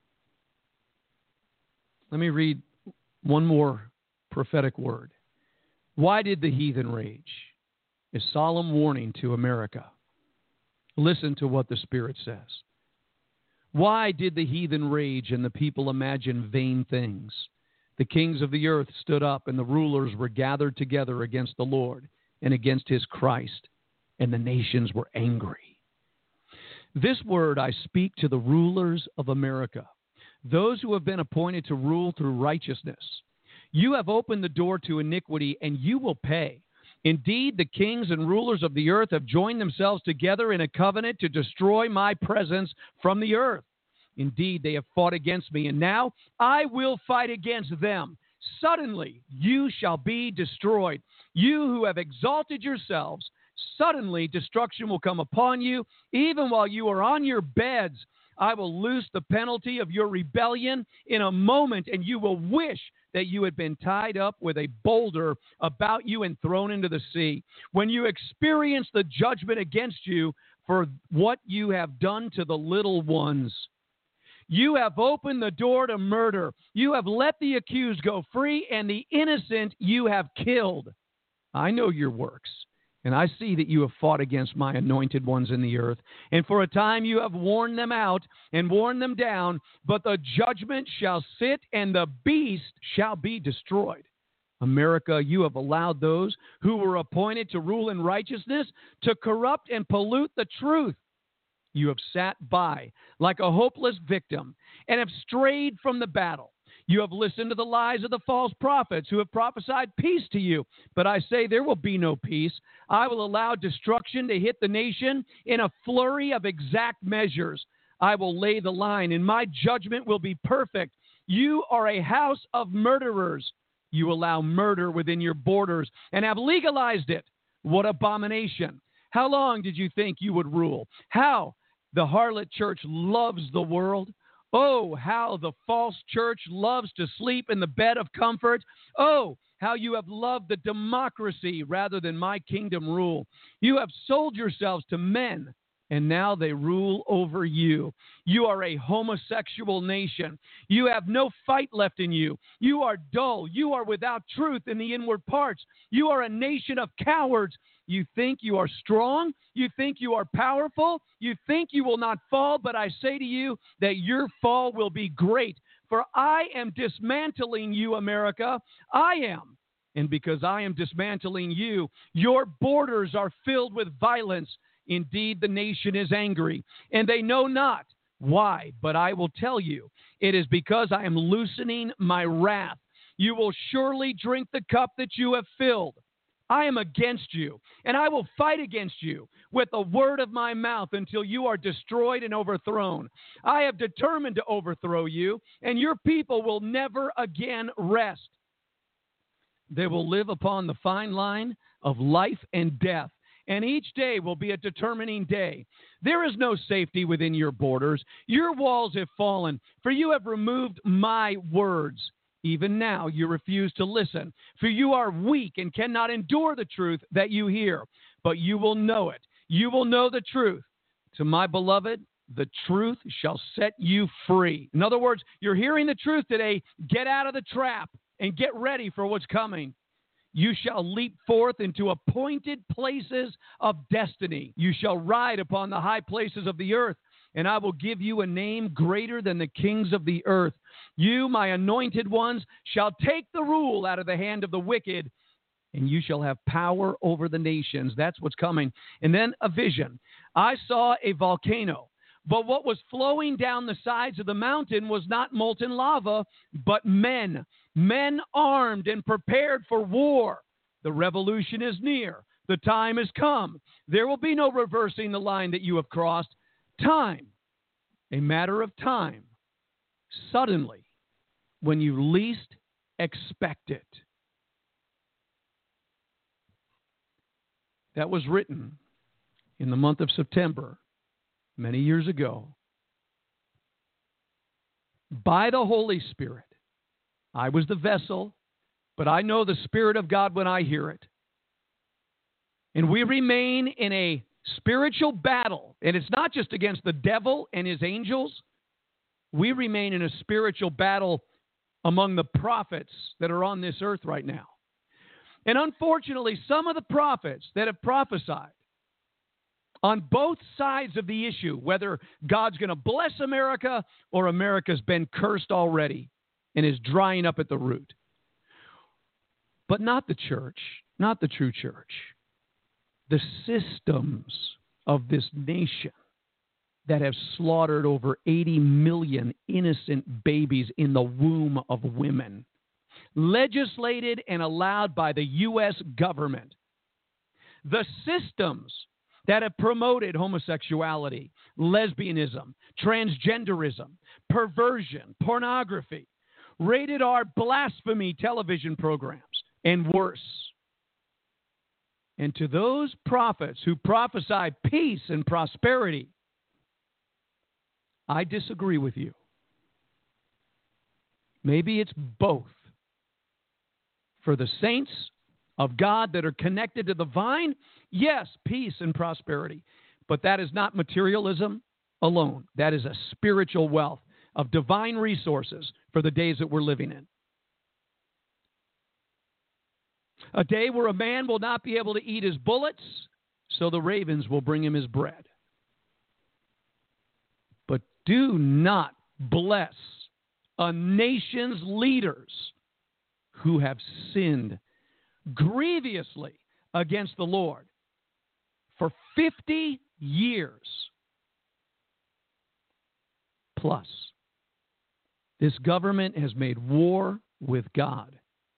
Let me read one more prophetic word. Why did the heathen rage? A solemn warning to America. Listen to what the Spirit says. Why did the heathen rage and the people imagine vain things? The kings of the earth stood up, and the rulers were gathered together against the Lord and against his Christ, and the nations were angry. This word I speak to the rulers of America, those who have been appointed to rule through righteousness. You have opened the door to iniquity, and you will pay. Indeed, the kings and rulers of the earth have joined themselves together in a covenant to destroy my presence from the earth. Indeed, they have fought against me, and now I will fight against them. Suddenly you shall be destroyed. You who have exalted yourselves, suddenly destruction will come upon you. Even while you are on your beds, I will loose the penalty of your rebellion in a moment, and you will wish that you had been tied up with a boulder about you and thrown into the sea. When you experience the judgment against you for what you have done to the little ones. You have opened the door to murder. You have let the accused go free, and the innocent you have killed. I know your works, And I see that you have fought against my anointed ones in the earth. And for a time you have worn them out and worn them down. But the judgment shall sit, and the beast shall be destroyed. America, you have allowed those who were appointed to rule in righteousness to corrupt and pollute the truth. You have sat by like a hopeless victim and have strayed from the battle. You have listened to the lies of the false prophets who have prophesied peace to you. But I say there will be no peace. I will allow destruction to hit the nation in a flurry of exact measures. I will lay the line, and my judgment will be perfect. You are a house of murderers. You allow murder within your borders and have legalized it. What abomination! How long did you think you would rule? How the harlot church loves the world. Oh, how the false church loves to sleep in the bed of comfort. Oh, how you have loved the democracy rather than my kingdom rule. You have sold yourselves to men, and now they rule over you. You are a homosexual nation. You have no fight left in you. You are dull. You are without truth in the inward parts. You are a nation of cowards. You think you are strong. You think you are powerful. You think you will not fall. But I say to you that your fall will be great. For I am dismantling you, America. I am. And because I am dismantling you, your borders are filled with violence. Indeed, the nation is angry, and they know not why. But I will tell you, it is because I am loosening my wrath. You will surely drink the cup that you have filled. I am against you, and I will fight against you with the word of my mouth until you are destroyed and overthrown. I have determined to overthrow you, and your people will never again rest. They will live upon the fine line of life and death, and each day will be a determining day. There is no safety within your borders. Your walls have fallen, for you have removed my words. Even now you refuse to listen, for you are weak and cannot endure the truth that you hear. But you will know it. You will know the truth. To my beloved, the truth shall set you free. In other words, you're hearing the truth today. Get out of the trap and get ready for what's coming. You shall leap forth into appointed places of destiny. You shall ride upon the high places of the earth, and I will give you a name greater than the kings of the earth. You, my anointed ones, shall take the rule out of the hand of the wicked, and you shall have power over the nations. That's what's coming. And then a vision. I saw a volcano, but what was flowing down the sides of the mountain was not molten lava, but men armed and prepared for war. The revolution is near. The time has come. There will be no reversing the line that you have crossed. Time, a matter of time, suddenly, when you least expect it. That was written in the month of September, many years ago, by the Holy Spirit. I was the vessel, but I know the Spirit of God when I hear it. And we remain in a spiritual battle, and it's not just against the devil and his angels. We remain in a spiritual battle among the prophets that are on this earth right now. And unfortunately, some of the prophets that have prophesied on both sides of the issue, whether God's going to bless America or America's been cursed already and is drying up at the root. But not the church, not the true church. The systems of this nation that have slaughtered over 80 million innocent babies in the womb of women, legislated and allowed by the U.S. government. The systems that have promoted homosexuality, lesbianism, transgenderism, perversion, pornography, rated R blasphemy television programs, and worse. And to those prophets who prophesy peace and prosperity, I disagree with you. Maybe it's both. For the saints of God that are connected to the vine, yes, peace and prosperity. But that is not materialism alone. That is a spiritual wealth of divine resources for the days that we're living in. A day where a man will not be able to eat his bullets, so the ravens will bring him his bread. But do not bless a nation's leaders who have sinned grievously against the Lord for 50 years plus. This government has made war with God.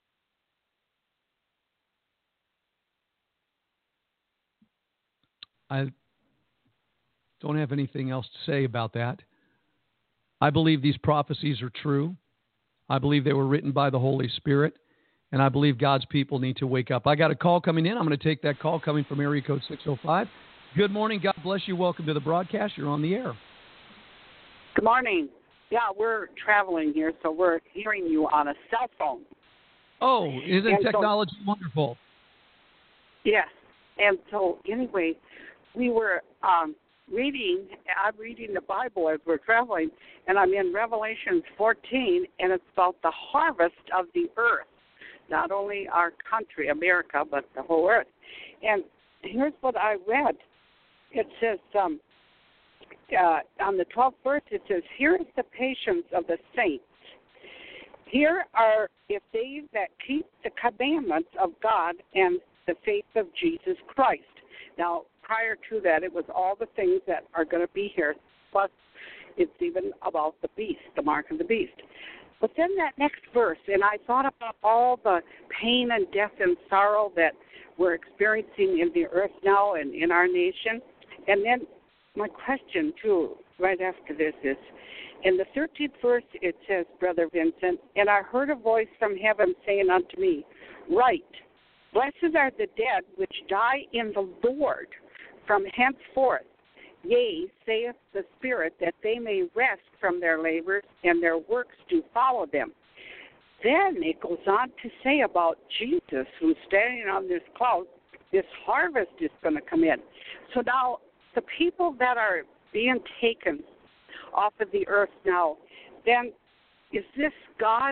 I don't have anything else to say about that. I believe these prophecies are true. I believe they were written by the Holy Spirit, and I believe God's people need to wake up. I got a call coming in. I'm going to take that call coming from area code 605. Good morning. God bless you. Welcome to the broadcast. You're on the air. Good morning. Yeah, we're traveling here, so we're hearing you on a cell phone. Oh, isn't technology wonderful? Yes. And so, anyway, we were I'm reading the Bible as we're traveling, and I'm in Revelation 14, and it's about the harvest of the earth, not only our country, America, but the whole earth. And here's what I read. It says, on the 12th verse, it says, "Here is the patience of the saints. Here are, if they that keep the commandments of God and the faith of Jesus Christ." Now, prior to that, it was all the things that are going to be here, plus it's even about the beast, the mark of the beast. But then that next verse, and I thought about all the pain and death and sorrow that we're experiencing in the earth now and in our nation. And then my question, too, right after this is, in the 13th verse, it says, Brother Vincent, "And I heard a voice from heaven saying unto me, Write, Blessed are the dead which die in the Lord from henceforth. Yea, saith the Spirit, that they may rest from their labors, and their works do follow them." Then it goes on to say about Jesus, who's standing on this cloud, this harvest is going to come in. So now the people that are being taken off of the earth now, then is this God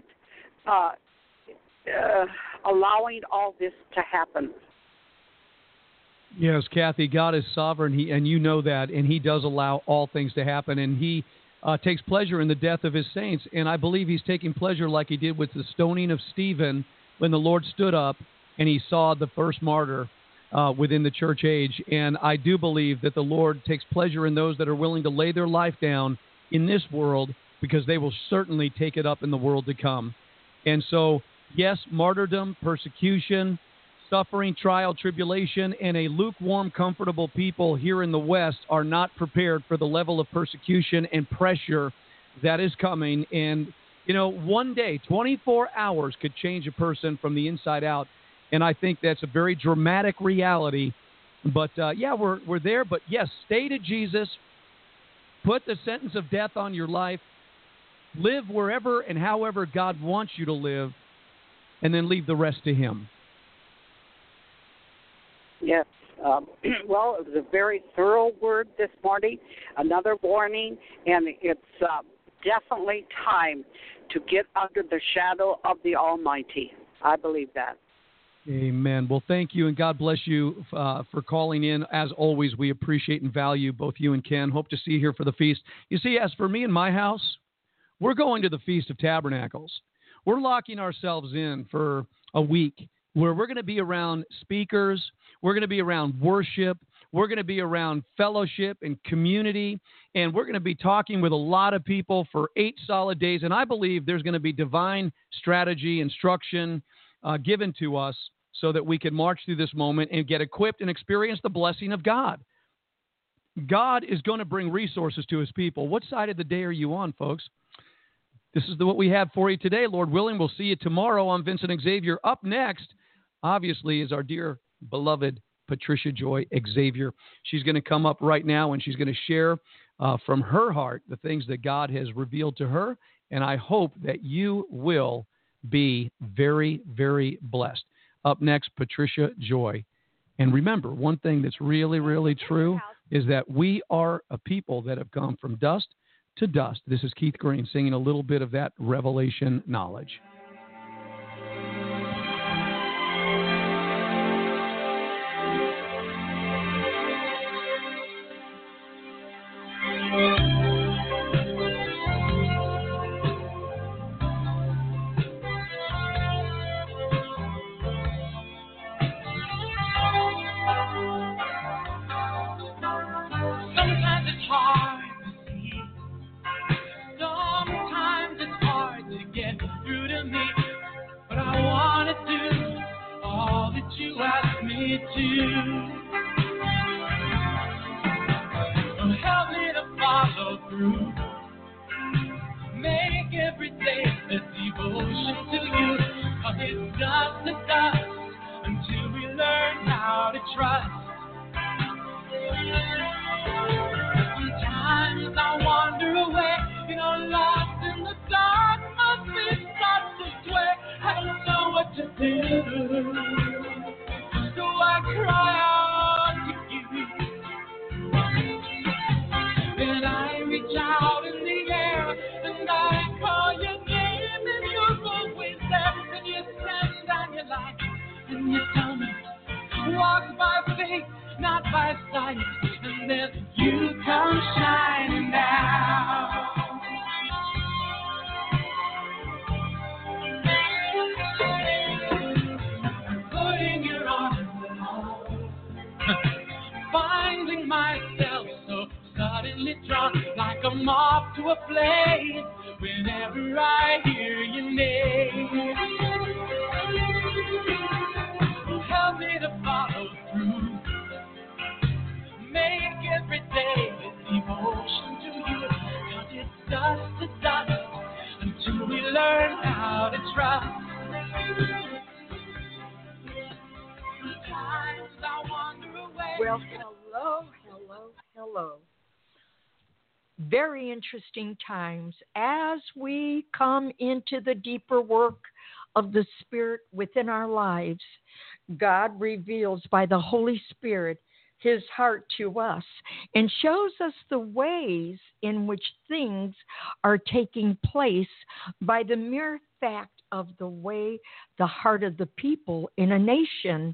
allowing all this to happen? Yes, Kathy, God is sovereign, and you know that, and He does allow all things to happen, and He takes pleasure in the death of His saints, and I believe He's taking pleasure like He did with the stoning of Stephen when the Lord stood up and He saw the first martyr within the church age, and I do believe that the Lord takes pleasure in those that are willing to lay their life down in this world, because they will certainly take it up in the world to come. And so, yes, martyrdom, persecution, suffering, trial, tribulation, and a lukewarm, comfortable people here in the West are not prepared for the level of persecution and pressure that is coming. And, you know, one day, 24 hours could change a person from the inside out. And I think that's a very dramatic reality. But, yeah, we're there. But, yes, stay to Jesus. Put the sentence of death on your life. Live wherever and however God wants you to live. And then leave the rest to Him. Yes. Well, it was a very thorough word this morning, another warning, and it's definitely time to get under the shadow of the Almighty. I believe that. Amen. Well, thank you, and God bless you for calling in. As always, we appreciate and value both you and Ken. Hope to see you here for the feast. You see, as for me and my house, we're going to the Feast of Tabernacles. We're locking ourselves in for a week where we're going to be around speakers, we're going to be around worship, we're going to be around fellowship and community, and we're going to be talking with a lot of people for 8 solid days. And I believe there's going to be divine strategy, instruction given to us so that we can march through this moment and get equipped and experience the blessing of God. God is going to bring resources to His people. What side of the day are you on, folks? This is what we have for you today. Lord willing, we'll see you tomorrow. I'm Vincent Xavier. Up next, obviously, is our dear, beloved Patricia Joy Xavier. She's going to come up right now, and she's going to share from her heart the things that God has revealed to her, and I hope that you will be very, very blessed. Up next, Patricia Joy. And remember, one thing that's really, really true is that we are a people that have gone from dust to dust. This is Keith Green singing a little bit of that Revelation knowledge. you to. Help me to follow through. Make every day a devotion to you. 'Cause it's dust to dust until we learn how to trust. Sometimes I wander away, lost in the dark. My feet start to sway. I don't know what to do. So I cry out to you. Then I reach out in the air and I call your name, and you're always there. And you stand on your light and you tell me, walk by faith, not by sight. And then you come shining down. Putting your arms around, finding myself so suddenly drawn, like a moth to a flame, whenever I hear your name. Help me to follow through. Make every day a devotion to you. 'Cause it's dust to dust until we learn how to trust. Sometimes I wander away. Well, hello. Very interesting times as we come into the deeper work of the Spirit within our lives. God reveals by the Holy Spirit His heart to us and shows us the ways in which things are taking place by the mere fact of the way the heart of the people in a nation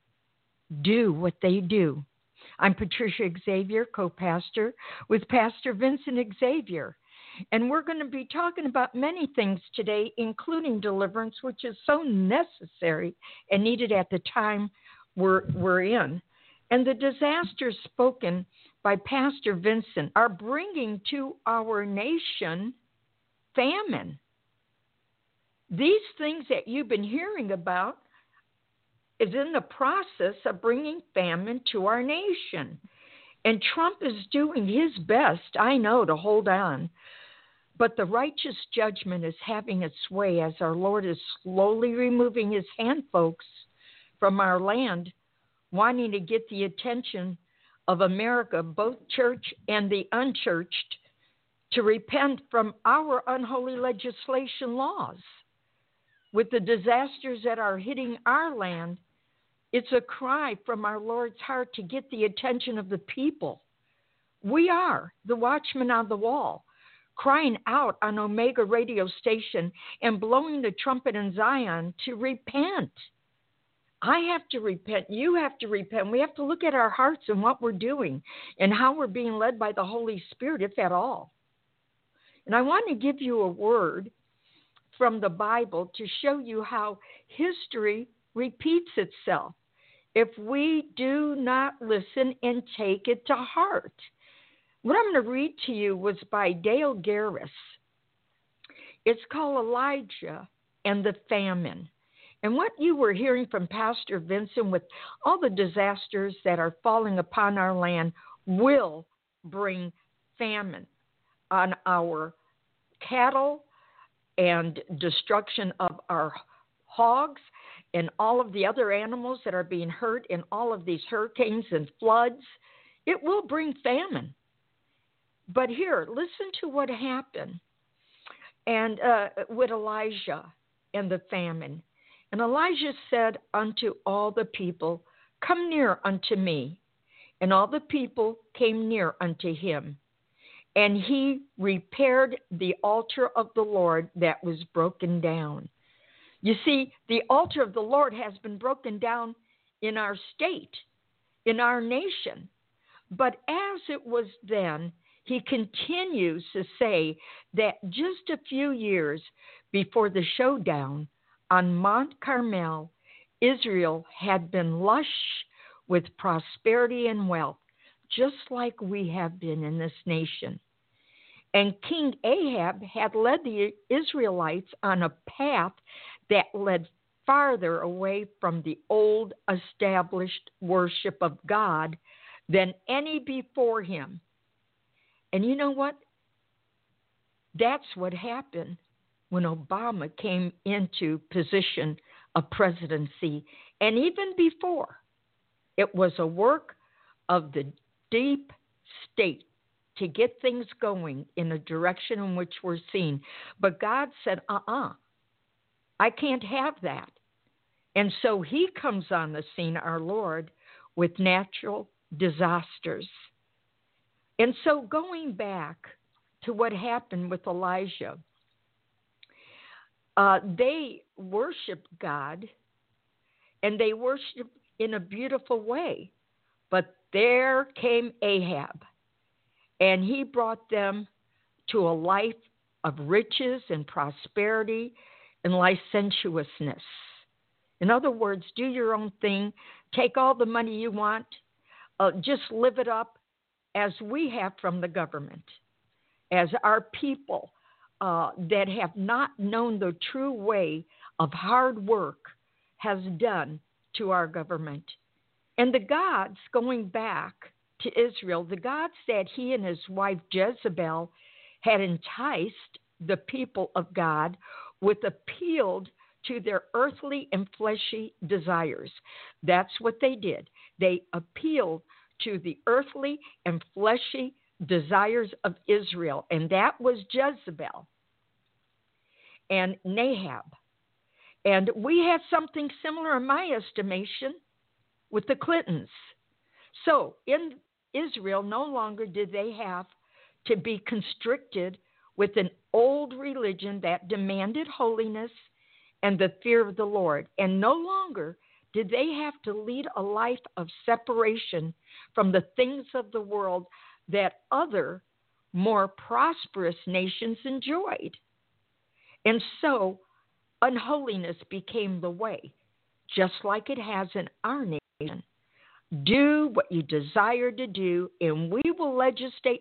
do what they do. I'm Patricia Xavier, co-pastor with Pastor Vincent Xavier, and we're going to be talking about many things today, including deliverance, which is so necessary and needed at the time we're in. And the disasters spoken by Pastor Vincent are bringing to our nation famine. These things that you've been hearing about is in the process of bringing famine to our nation. And Trump is doing his best, I know, to hold on. But the righteous judgment is having its way as our Lord is slowly removing his hand, folks, from our land, wanting to get the attention of America, both church and the unchurched, to repent from our unholy legislation laws. With the disasters that are hitting our land, it's a cry from our Lord's heart to get the attention of the people. We are the watchmen on the wall, crying out on Omega radio station and blowing the trumpet in Zion to repent. I have to repent. You have to repent. We have to look at our hearts and what we're doing and how we're being led by the Holy Spirit, if at all. And I want to give you a word from the Bible to show you how history repeats itself if we do not listen and take it to heart. What I'm going to read to you was by Dale Garris. It's called Elijah and the Famine. And what you were hearing from Pastor Vincent with all the disasters that are falling upon our land will bring famine on our cattle and destruction of our hogs and all of the other animals that are being hurt in all of these hurricanes and floods. It will bring famine. But here, listen to what happened and with Elijah and the famine. And Elijah said unto all the people, Come near unto me. And all the people came near unto him. And he repaired the altar of the Lord that was broken down. You see, the altar of the Lord has been broken down in our state, in our nation. But as it was then, he continues to say that just a few years before the showdown on Mount Carmel, Israel had been lush with prosperity and wealth, just like we have been in this nation. And King Ahab had led the Israelites on a path that led farther away from the old established worship of God than any before him. And you know what? That's what happened when Obama came into position of presidency. And even before, it was a work of the deep state to get things going in a direction in which we're seeing. But God said, I can't have that. And so he comes on the scene, our Lord, with natural disasters. And so going back to what happened with Elijah, they worshiped God, and they worshiped in a beautiful way. But there came Ahab, and he brought them to a life of riches and prosperity and licentiousness. In other words, do your own thing, take all the money you want, just live it up as we have from the government, as our people that have not known the true way of hard work has done to our government. And the gods, going back to Israel, the gods that he and his wife Jezebel had enticed the people of God with appealed to their earthly and fleshy desires. That's what they did. They appealed to the earthly and fleshy desires of Israel, and that was Jezebel and Nahab. And we have something similar in my estimation with the Clintons. So in Israel, no longer did they have to be constricted with an old religion that demanded holiness and the fear of the Lord. And no longer did they have to lead a life of separation from the things of the world that other, more prosperous nations enjoyed. And so unholiness became the way, just like it has in our nation. Do what you desire to do, and we will legislate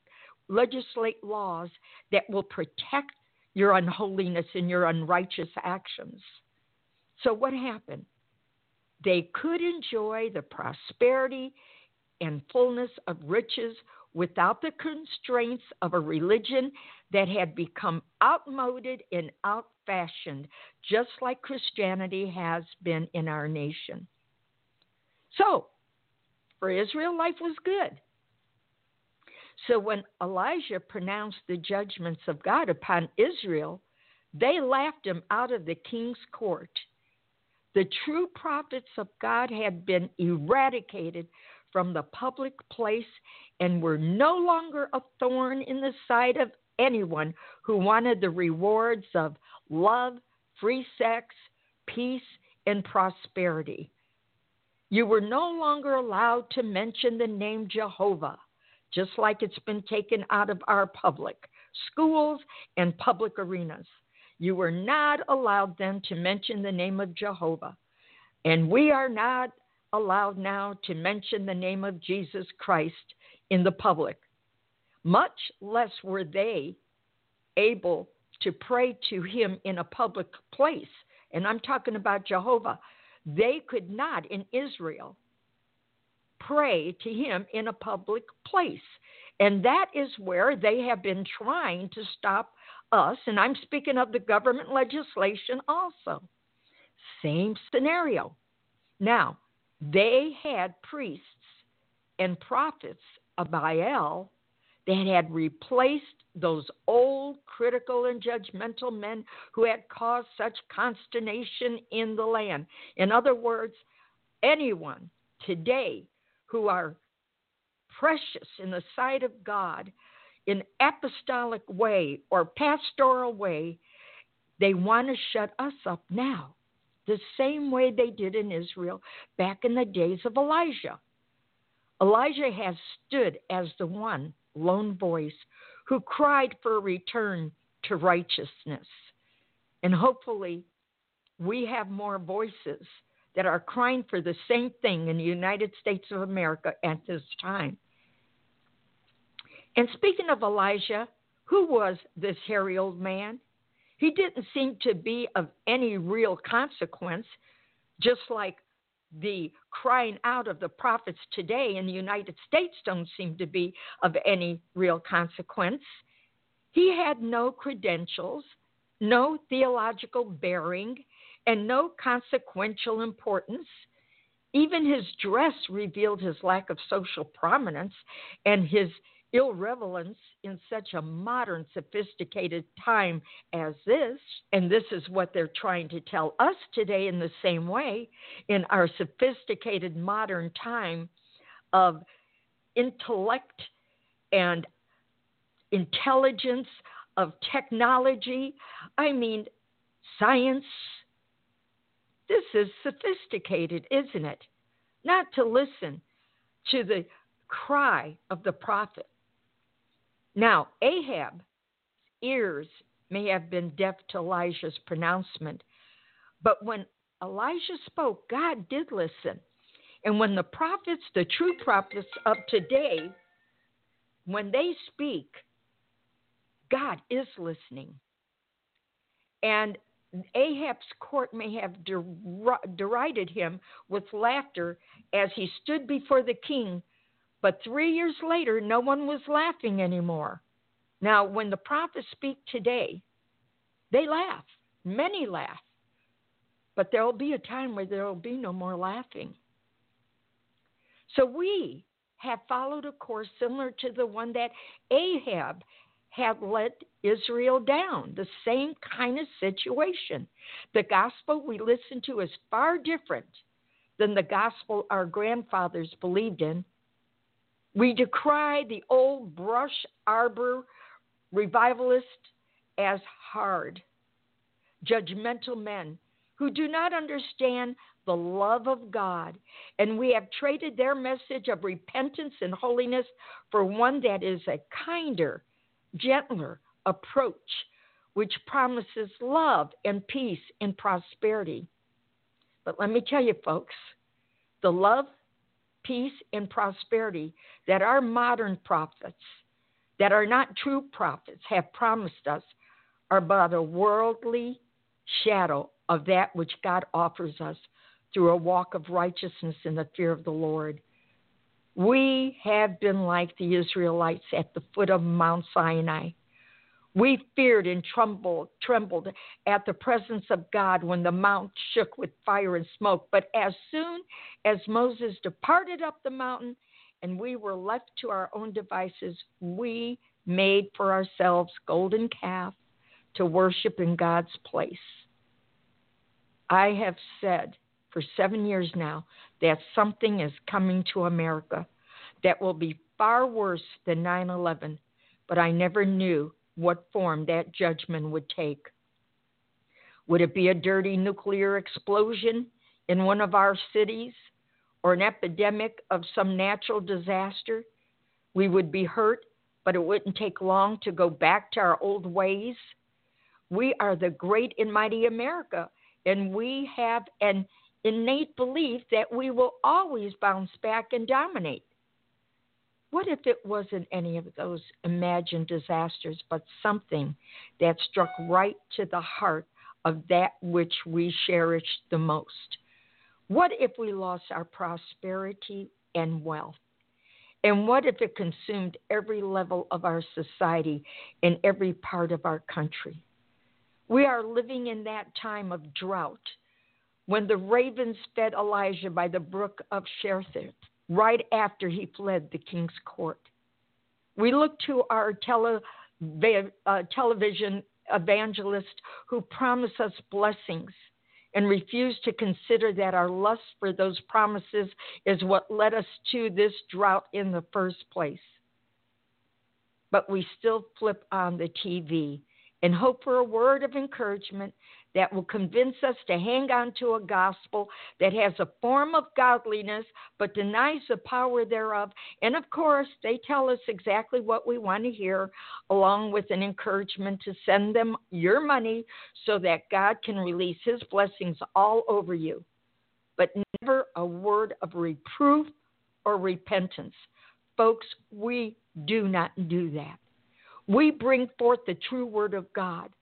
laws that will protect your unholiness and your unrighteous actions. So what happened? They could enjoy the prosperity and fullness of riches without the constraints of a religion that had become outmoded and outfashioned, just like Christianity has been in our nation. So, for Israel, life was good. So when Elijah pronounced the judgments of God upon Israel, they laughed him out of the king's court. The true prophets of God had been eradicated from the public place and were no longer a thorn in the side of anyone who wanted the rewards of love, free sex, peace, and prosperity. You were no longer allowed to mention the name Jehovah, just like it's been taken out of our public schools and public arenas. You were not allowed then to mention the name of Jehovah. And we are not allowed now to mention the name of Jesus Christ in the public. Much less were they able to pray to him in a public place. And I'm talking about Jehovah. They could not in Israel pray to him in a public place. And that is where they have been trying to stop us. And I'm speaking of the government legislation also. Same scenario. Now, they had priests and prophets of Baal that had replaced those old critical and judgmental men who had caused such consternation in the land. In other words, anyone today who are precious in the sight of God in apostolic way or pastoral way, they want to shut us up now, the same way they did in Israel back in the days of Elijah. Elijah has stood as the one lone voice who cried for a return to righteousness. And hopefully we have more voices that are crying for the same thing in the United States of America at this time. And speaking of Elijah, who was this hairy old man? He didn't seem to be of any real consequence, just like the crying out of the prophets today in the United States don't seem to be of any real consequence. He had no credentials, no theological bearing, and no consequential importance. Even his dress revealed his lack of social prominence and his irrelevance in such a modern, sophisticated time as this. And this is what they're trying to tell us today in the same way, in our sophisticated modern time of intellect and intelligence, of technology. I mean, science. This is sophisticated, isn't it? Not to listen to the cry of the prophet. Now, Ahab's ears may have been deaf to Elijah's pronouncement, but when Elijah spoke, God did listen. And when the prophets, the true prophets of today, when they speak, God is listening. And Ahab's court may have derided him with laughter as he stood before the king, but 3 years later, no one was laughing anymore. Now, when the prophets speak today, they laugh. Many laugh. But there will be a time where there will be no more laughing. So we have followed a course similar to the one that Ahab had let Israel down, the same kind of situation. The gospel we listen to is far different than the gospel our grandfathers believed in. We decry the old brush arbor revivalist as hard, judgmental men who do not understand the love of God, and we have traded their message of repentance and holiness for one that is a kinder, gentler approach, which promises love and peace and prosperity. But let me tell you, folks, the love, peace, and prosperity that our modern prophets, that are not true prophets, have promised us are but a worldly shadow of that which God offers us through a walk of righteousness in the fear of the Lord. We have been like the Israelites at the foot of Mount Sinai. We feared and trembled at the presence of God when the mount shook with fire and smoke. But as soon as Moses departed up the mountain and we were left to our own devices, we made for ourselves golden calf to worship in God's place. I have said for 7 years now that something is coming to America that will be far worse than 9/11, but I never knew what form that judgment would take. Would it be a dirty nuclear explosion in one of our cities or an epidemic of some natural disaster? We would be hurt, but it wouldn't take long to go back to our old ways. We are the great and mighty America, and we have an innate belief that we will always bounce back and dominate. What if it wasn't any of those imagined disasters, but something that struck right to the heart of that which we cherish the most? What if we lost our prosperity and wealth? And what if it consumed every level of our society in every part of our country? We are living in that time of drought when the ravens fed Elijah by the brook of Cherith right after he fled the king's court. We look to our television evangelists who promise us blessings and refuse to consider that our lust for those promises is what led us to this drought in the first place. But we still flip on the TV and hope for a word of encouragement that will convince us to hang on to a gospel that has a form of godliness but denies the power thereof. And of course, they tell us exactly what we want to hear, along with an encouragement to send them your money so that God can release his blessings all over you. But never a word of reproof or repentance. Folks, we do not do that. We bring forth the true word of God.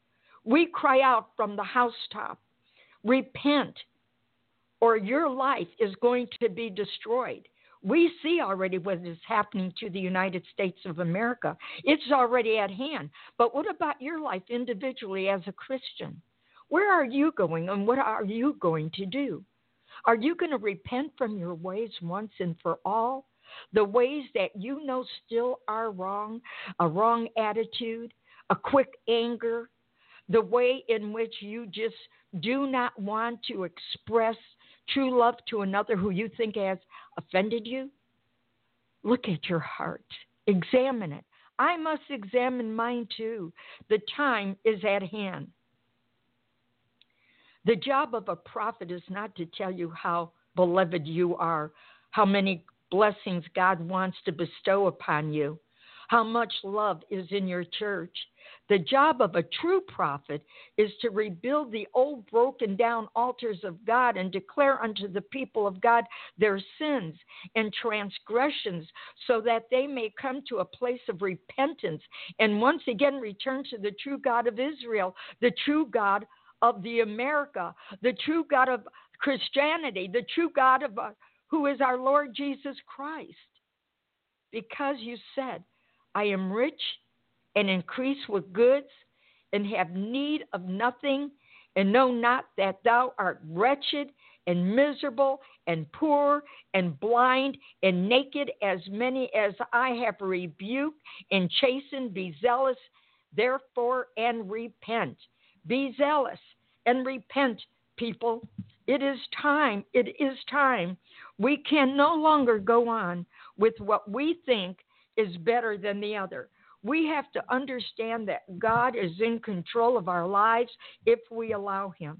We cry out from the housetop, repent, or your life is going to be destroyed. We see already what is happening to the United States of America. It's already at hand. But what about your life individually as a Christian? Where are you going and what are you going to do? Are you going to repent from your ways once and for all? The ways that you know still are wrong, a wrong attitude, a quick anger, the way in which you just do not want to express true love to another who you think has offended you? Look at your heart. Examine it. I must examine mine too. The time is at hand. The job of a prophet is not to tell you how beloved you are, how many blessings God wants to bestow upon you, how much love is in your church. The job of a true prophet is to rebuild the old broken down altars of God and declare unto the people of God their sins and transgressions so that they may come to a place of repentance and once again return to the true God of Israel, the true God of the America, the true God of Christianity, the true God of who is our Lord Jesus Christ. Because you said, I am rich and increase with goods and have need of nothing, and know not that thou art wretched and miserable and poor and blind and naked, as many as I have rebuked and chastened. Be zealous, therefore, and repent. Be zealous and repent, people. It is time. It is time. We can no longer go on with what we think is better than the other. We have to understand that God is in control of our lives if we allow him.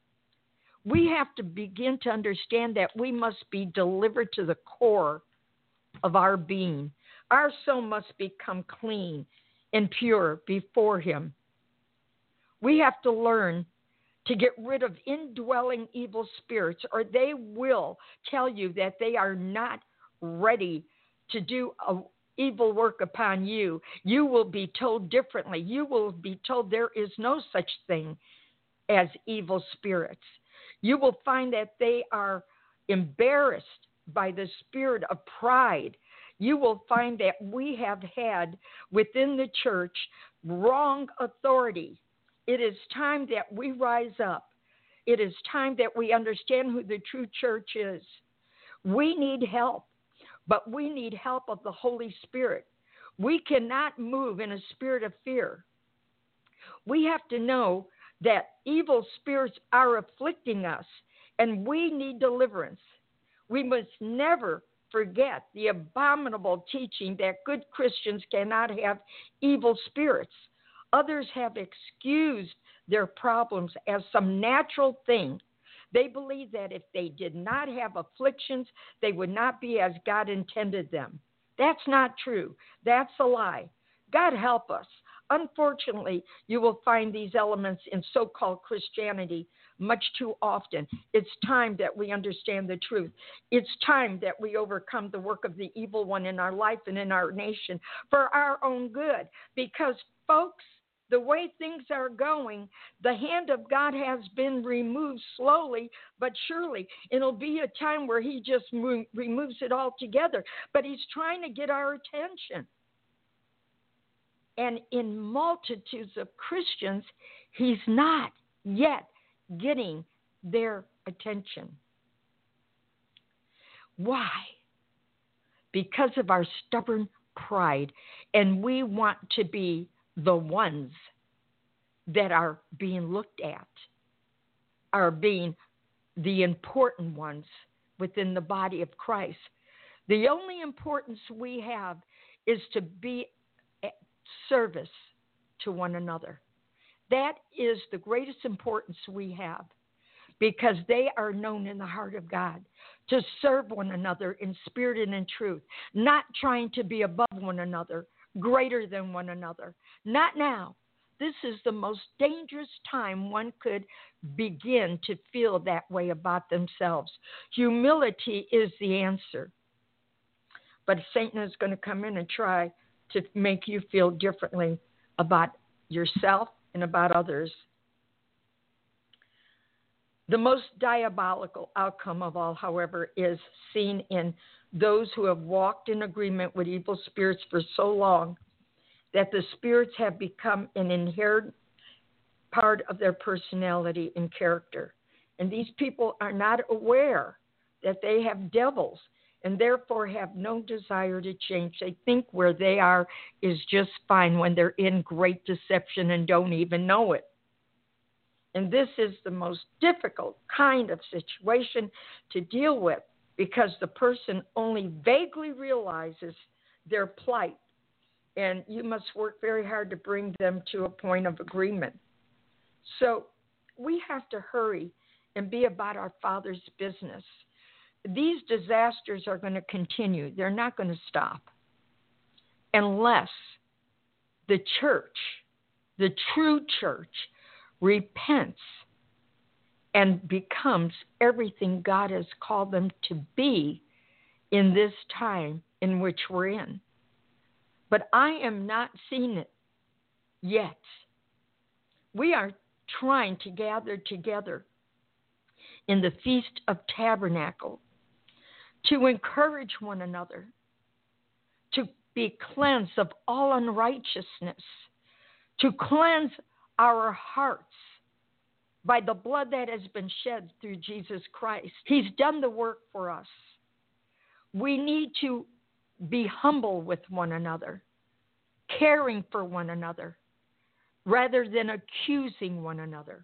We have to begin to understand that we must be delivered to the core of our being. Our soul must become clean and pure before him. We have to learn to get rid of indwelling evil spirits, or they will tell you that they are not ready to do evil work upon you. You will be told differently. You will be told there is no such thing as evil spirits. You will find that they are embarrassed by the spirit of pride. You will find that we have had within the church wrong authority. It is time that we rise up. It is time that we understand who the true church is. We need help, but we need help of the Holy Spirit. We cannot move in a spirit of fear. We have to know that evil spirits are afflicting us, and we need deliverance. We must never forget the abominable teaching that good Christians cannot have evil spirits. Others have excused their problems as some natural thing. They believe that if they did not have afflictions, they would not be as God intended them. That's not true. That's a lie. God help us. Unfortunately, you will find these elements in so-called Christianity much too often. It's time that we understand the truth. It's time that we overcome the work of the evil one in our life and in our nation for our own good. Because, folks, the way things are going, the hand of God has been removed slowly but surely. It'll be a time where he just removes it altogether. But he's trying to get our attention. And in multitudes of Christians, he's not yet getting their attention. Why? Because of our stubborn pride. And we want to be the ones that are being looked at, are being the important ones within the body of Christ. The only importance we have is to be at service to one another. That is the greatest importance we have, because they are known in the heart of God to serve one another in spirit and in truth, not trying to be above one another, greater than one another. Not now. This is the most dangerous time one could begin to feel that way about themselves. Humility is the answer. But Satan is going to come in and try to make you feel differently about yourself and about others. The most diabolical outcome of all, however, is seen in those who have walked in agreement with evil spirits for so long that the spirits have become an inherent part of their personality and character. And these people are not aware that they have devils and therefore have no desire to change. They think where they are is just fine when they're in great deception and don't even know it. And this is the most difficult kind of situation to deal with because the person only vaguely realizes their plight, and you must work very hard to bring them to a point of agreement. So we have to hurry and be about our Father's business. These disasters are going to continue. They're not going to stop unless the church, the true church, repents and becomes everything God has called them to be in this time in which we're in. But I am not seeing it yet. We are trying to gather together in the Feast of Tabernacle to encourage one another, to be cleansed of all unrighteousness, to cleanse our hearts by the blood that has been shed through Jesus Christ. He's done the work for us. We need to be humble with one another, caring for one another, rather than accusing one another.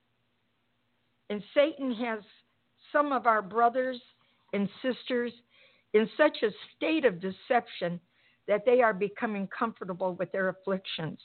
And Satan has some of our brothers and sisters in such a state of deception that they are becoming comfortable with their afflictions.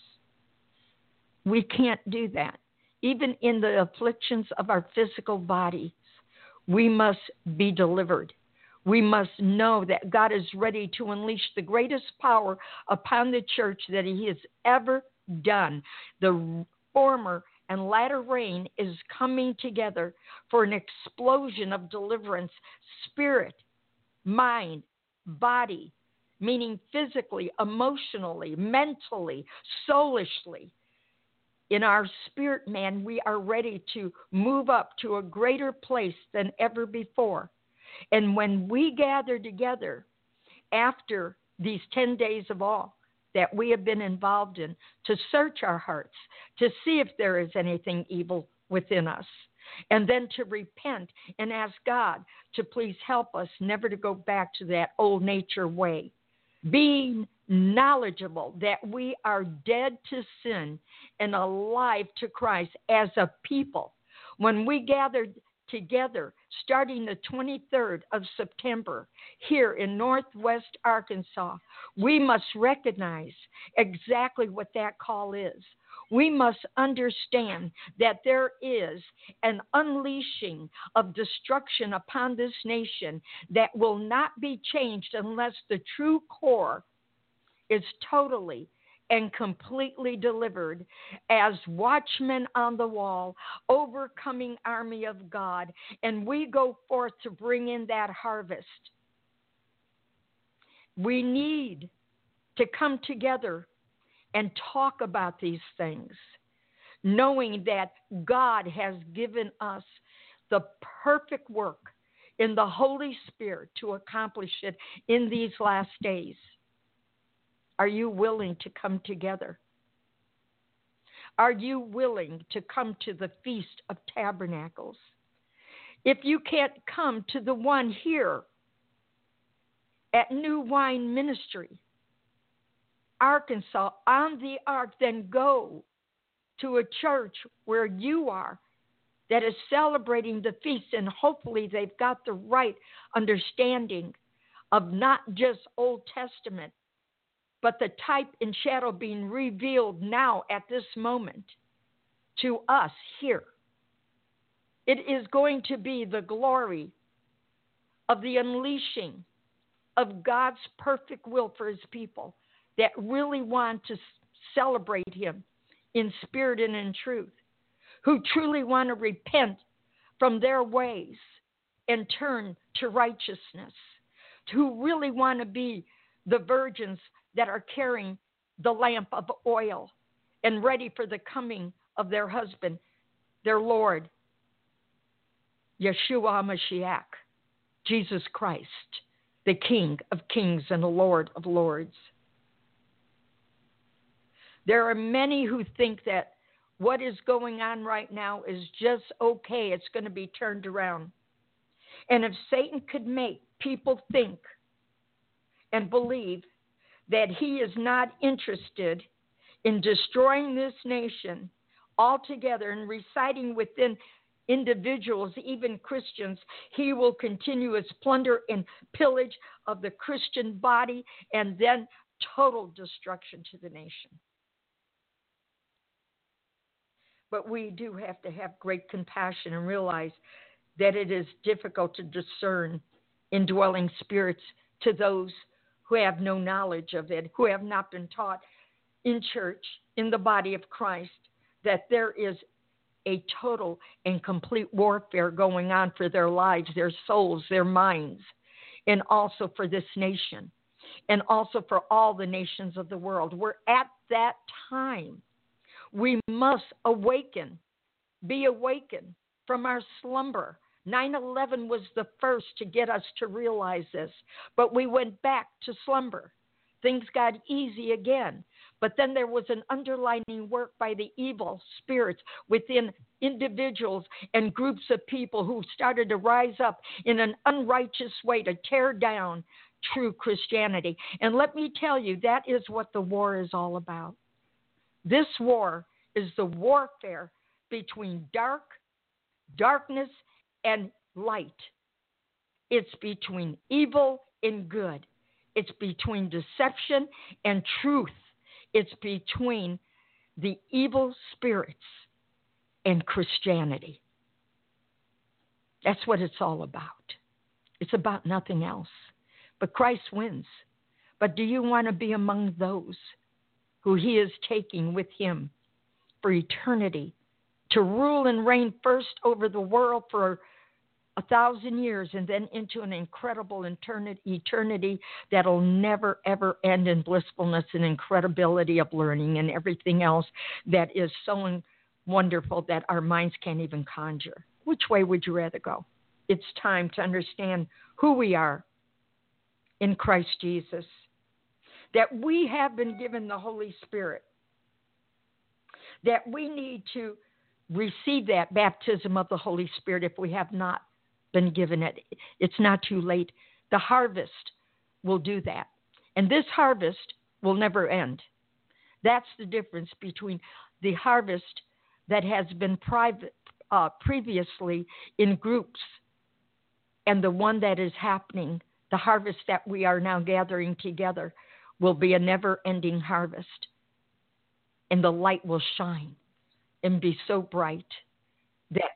We can't do that. Even in the afflictions of our physical bodies, we must be delivered. We must know that God is ready to unleash the greatest power upon the church that He has ever done. The former and latter rain is coming together for an explosion of deliverance, spirit, mind, body, meaning physically, emotionally, mentally, soulishly. In our spirit man, we are ready to move up to a greater place than ever before. And when we gather together after these 10 days of awe that we have been involved in, to search our hearts, to see if there is anything evil within us, and then to repent and ask God to please help us never to go back to that old nature way. Being knowledgeable that we are dead to sin and alive to Christ as a people. When we gathered together starting the 23rd of September here in Northwest Arkansas, we must recognize exactly what that call is. We must understand that there is an unleashing of destruction upon this nation that will not be changed unless the true core is totally and completely delivered as watchmen on the wall, overcoming army of God, and we go forth to bring in that harvest. We need to come together and talk about these things, knowing that God has given us the perfect work in the Holy Spirit to accomplish it in these last days. Are you willing to come together? Are you willing to come to the Feast of Tabernacles? If you can't come to the one here at New Wine Ministry, Arkansas, on the ark, then go to a church where you are that is celebrating the feast, and hopefully they've got the right understanding of not just Old Testament, but the type and shadow being revealed now at this moment to us here. It is going to be the glory of the unleashing of God's perfect will for His people that really want to celebrate Him in spirit and in truth, who truly want to repent from their ways and turn to righteousness, who really want to be the virgins that are carrying the lamp of oil and ready for the coming of their husband, their Lord, Yeshua Mashiach, Jesus Christ, the King of kings and the Lord of lords. There are many who think that what is going on right now is just okay. It's going to be turned around. And if Satan could make people think and believe that he is not interested in destroying this nation altogether and reciting within individuals, even Christians, he will continue his plunder and pillage of the Christian body and then total destruction to the nation. But we do have to have great compassion and realize that it is difficult to discern indwelling spirits to those who have no knowledge of it, who have not been taught in church, in the body of Christ, that there is a total and complete warfare going on for their lives, their souls, their minds, and also for this nation, and also for all the nations of the world. We're at that time. We must awaken, be awakened from our slumber. 9/11 was the first to get us to realize this, but we went back to slumber. Things got easy again. But then there was an underlying work by the evil spirits within individuals and groups of people who started to rise up in an unrighteous way to tear down true Christianity. And let me tell you, that is what the war is all about. This war is the warfare between darkness, and light. It's between evil and good. It's between deception and truth. It's between the evil spirits and Christianity. That's what it's all about. It's about nothing else. But Christ wins. But do you want to be among those who he is taking with him for eternity to rule and reign first over the world for 1,000 years and then into an incredible eternity that'll never, ever end in blissfulness and incredibility of learning and everything else that is so wonderful that our minds can't even conjure? Which way would you rather go? It's time to understand who we are in Christ Jesus, that we have been given the Holy Spirit, that we need to receive that baptism of the Holy Spirit if we have not been given it. It's not too late. The harvest will do that. And this harvest will never end. That's the difference between the harvest that has been previously in groups and the one that is happening. The harvest that we are now gathering together will be a never-ending harvest. And the light will shine and be so bright that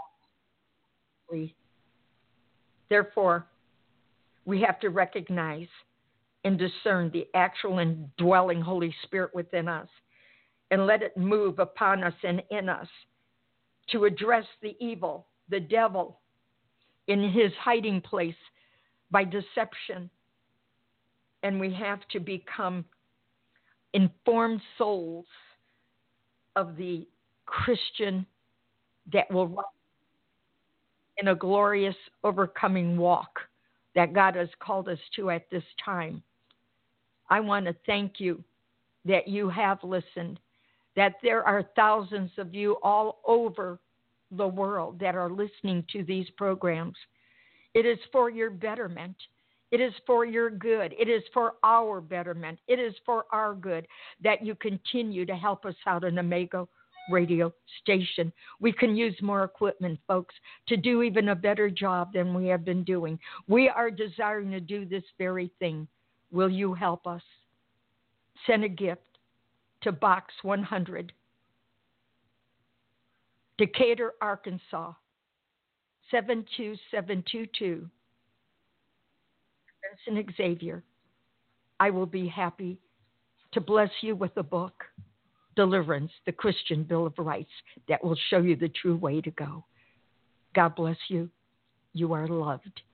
therefore, we have to recognize and discern the actual indwelling Holy Spirit within us and let it move upon us and in us to address the evil, the devil, in his hiding place by deception. And we have to become informed souls of the Christian that will run in a glorious overcoming walk that God has called us to at this time. I want to thank you that you have listened, that there are thousands of you all over the world that are listening to these programs. It is for your betterment. It is for your good. It is for our betterment. It is for our good that you continue to help us out in Omega radio station. We can use more equipment, folks, to do even a better job than we have been doing. We are desiring to do this very thing. Will you help us? Send a gift to Box 100, Decatur, Arkansas, 72722. Vincent Xavier. I will be happy to bless you with a book, Deliverance, the Christian Bill of Rights, that will show you the true way to go. God bless you. You are loved.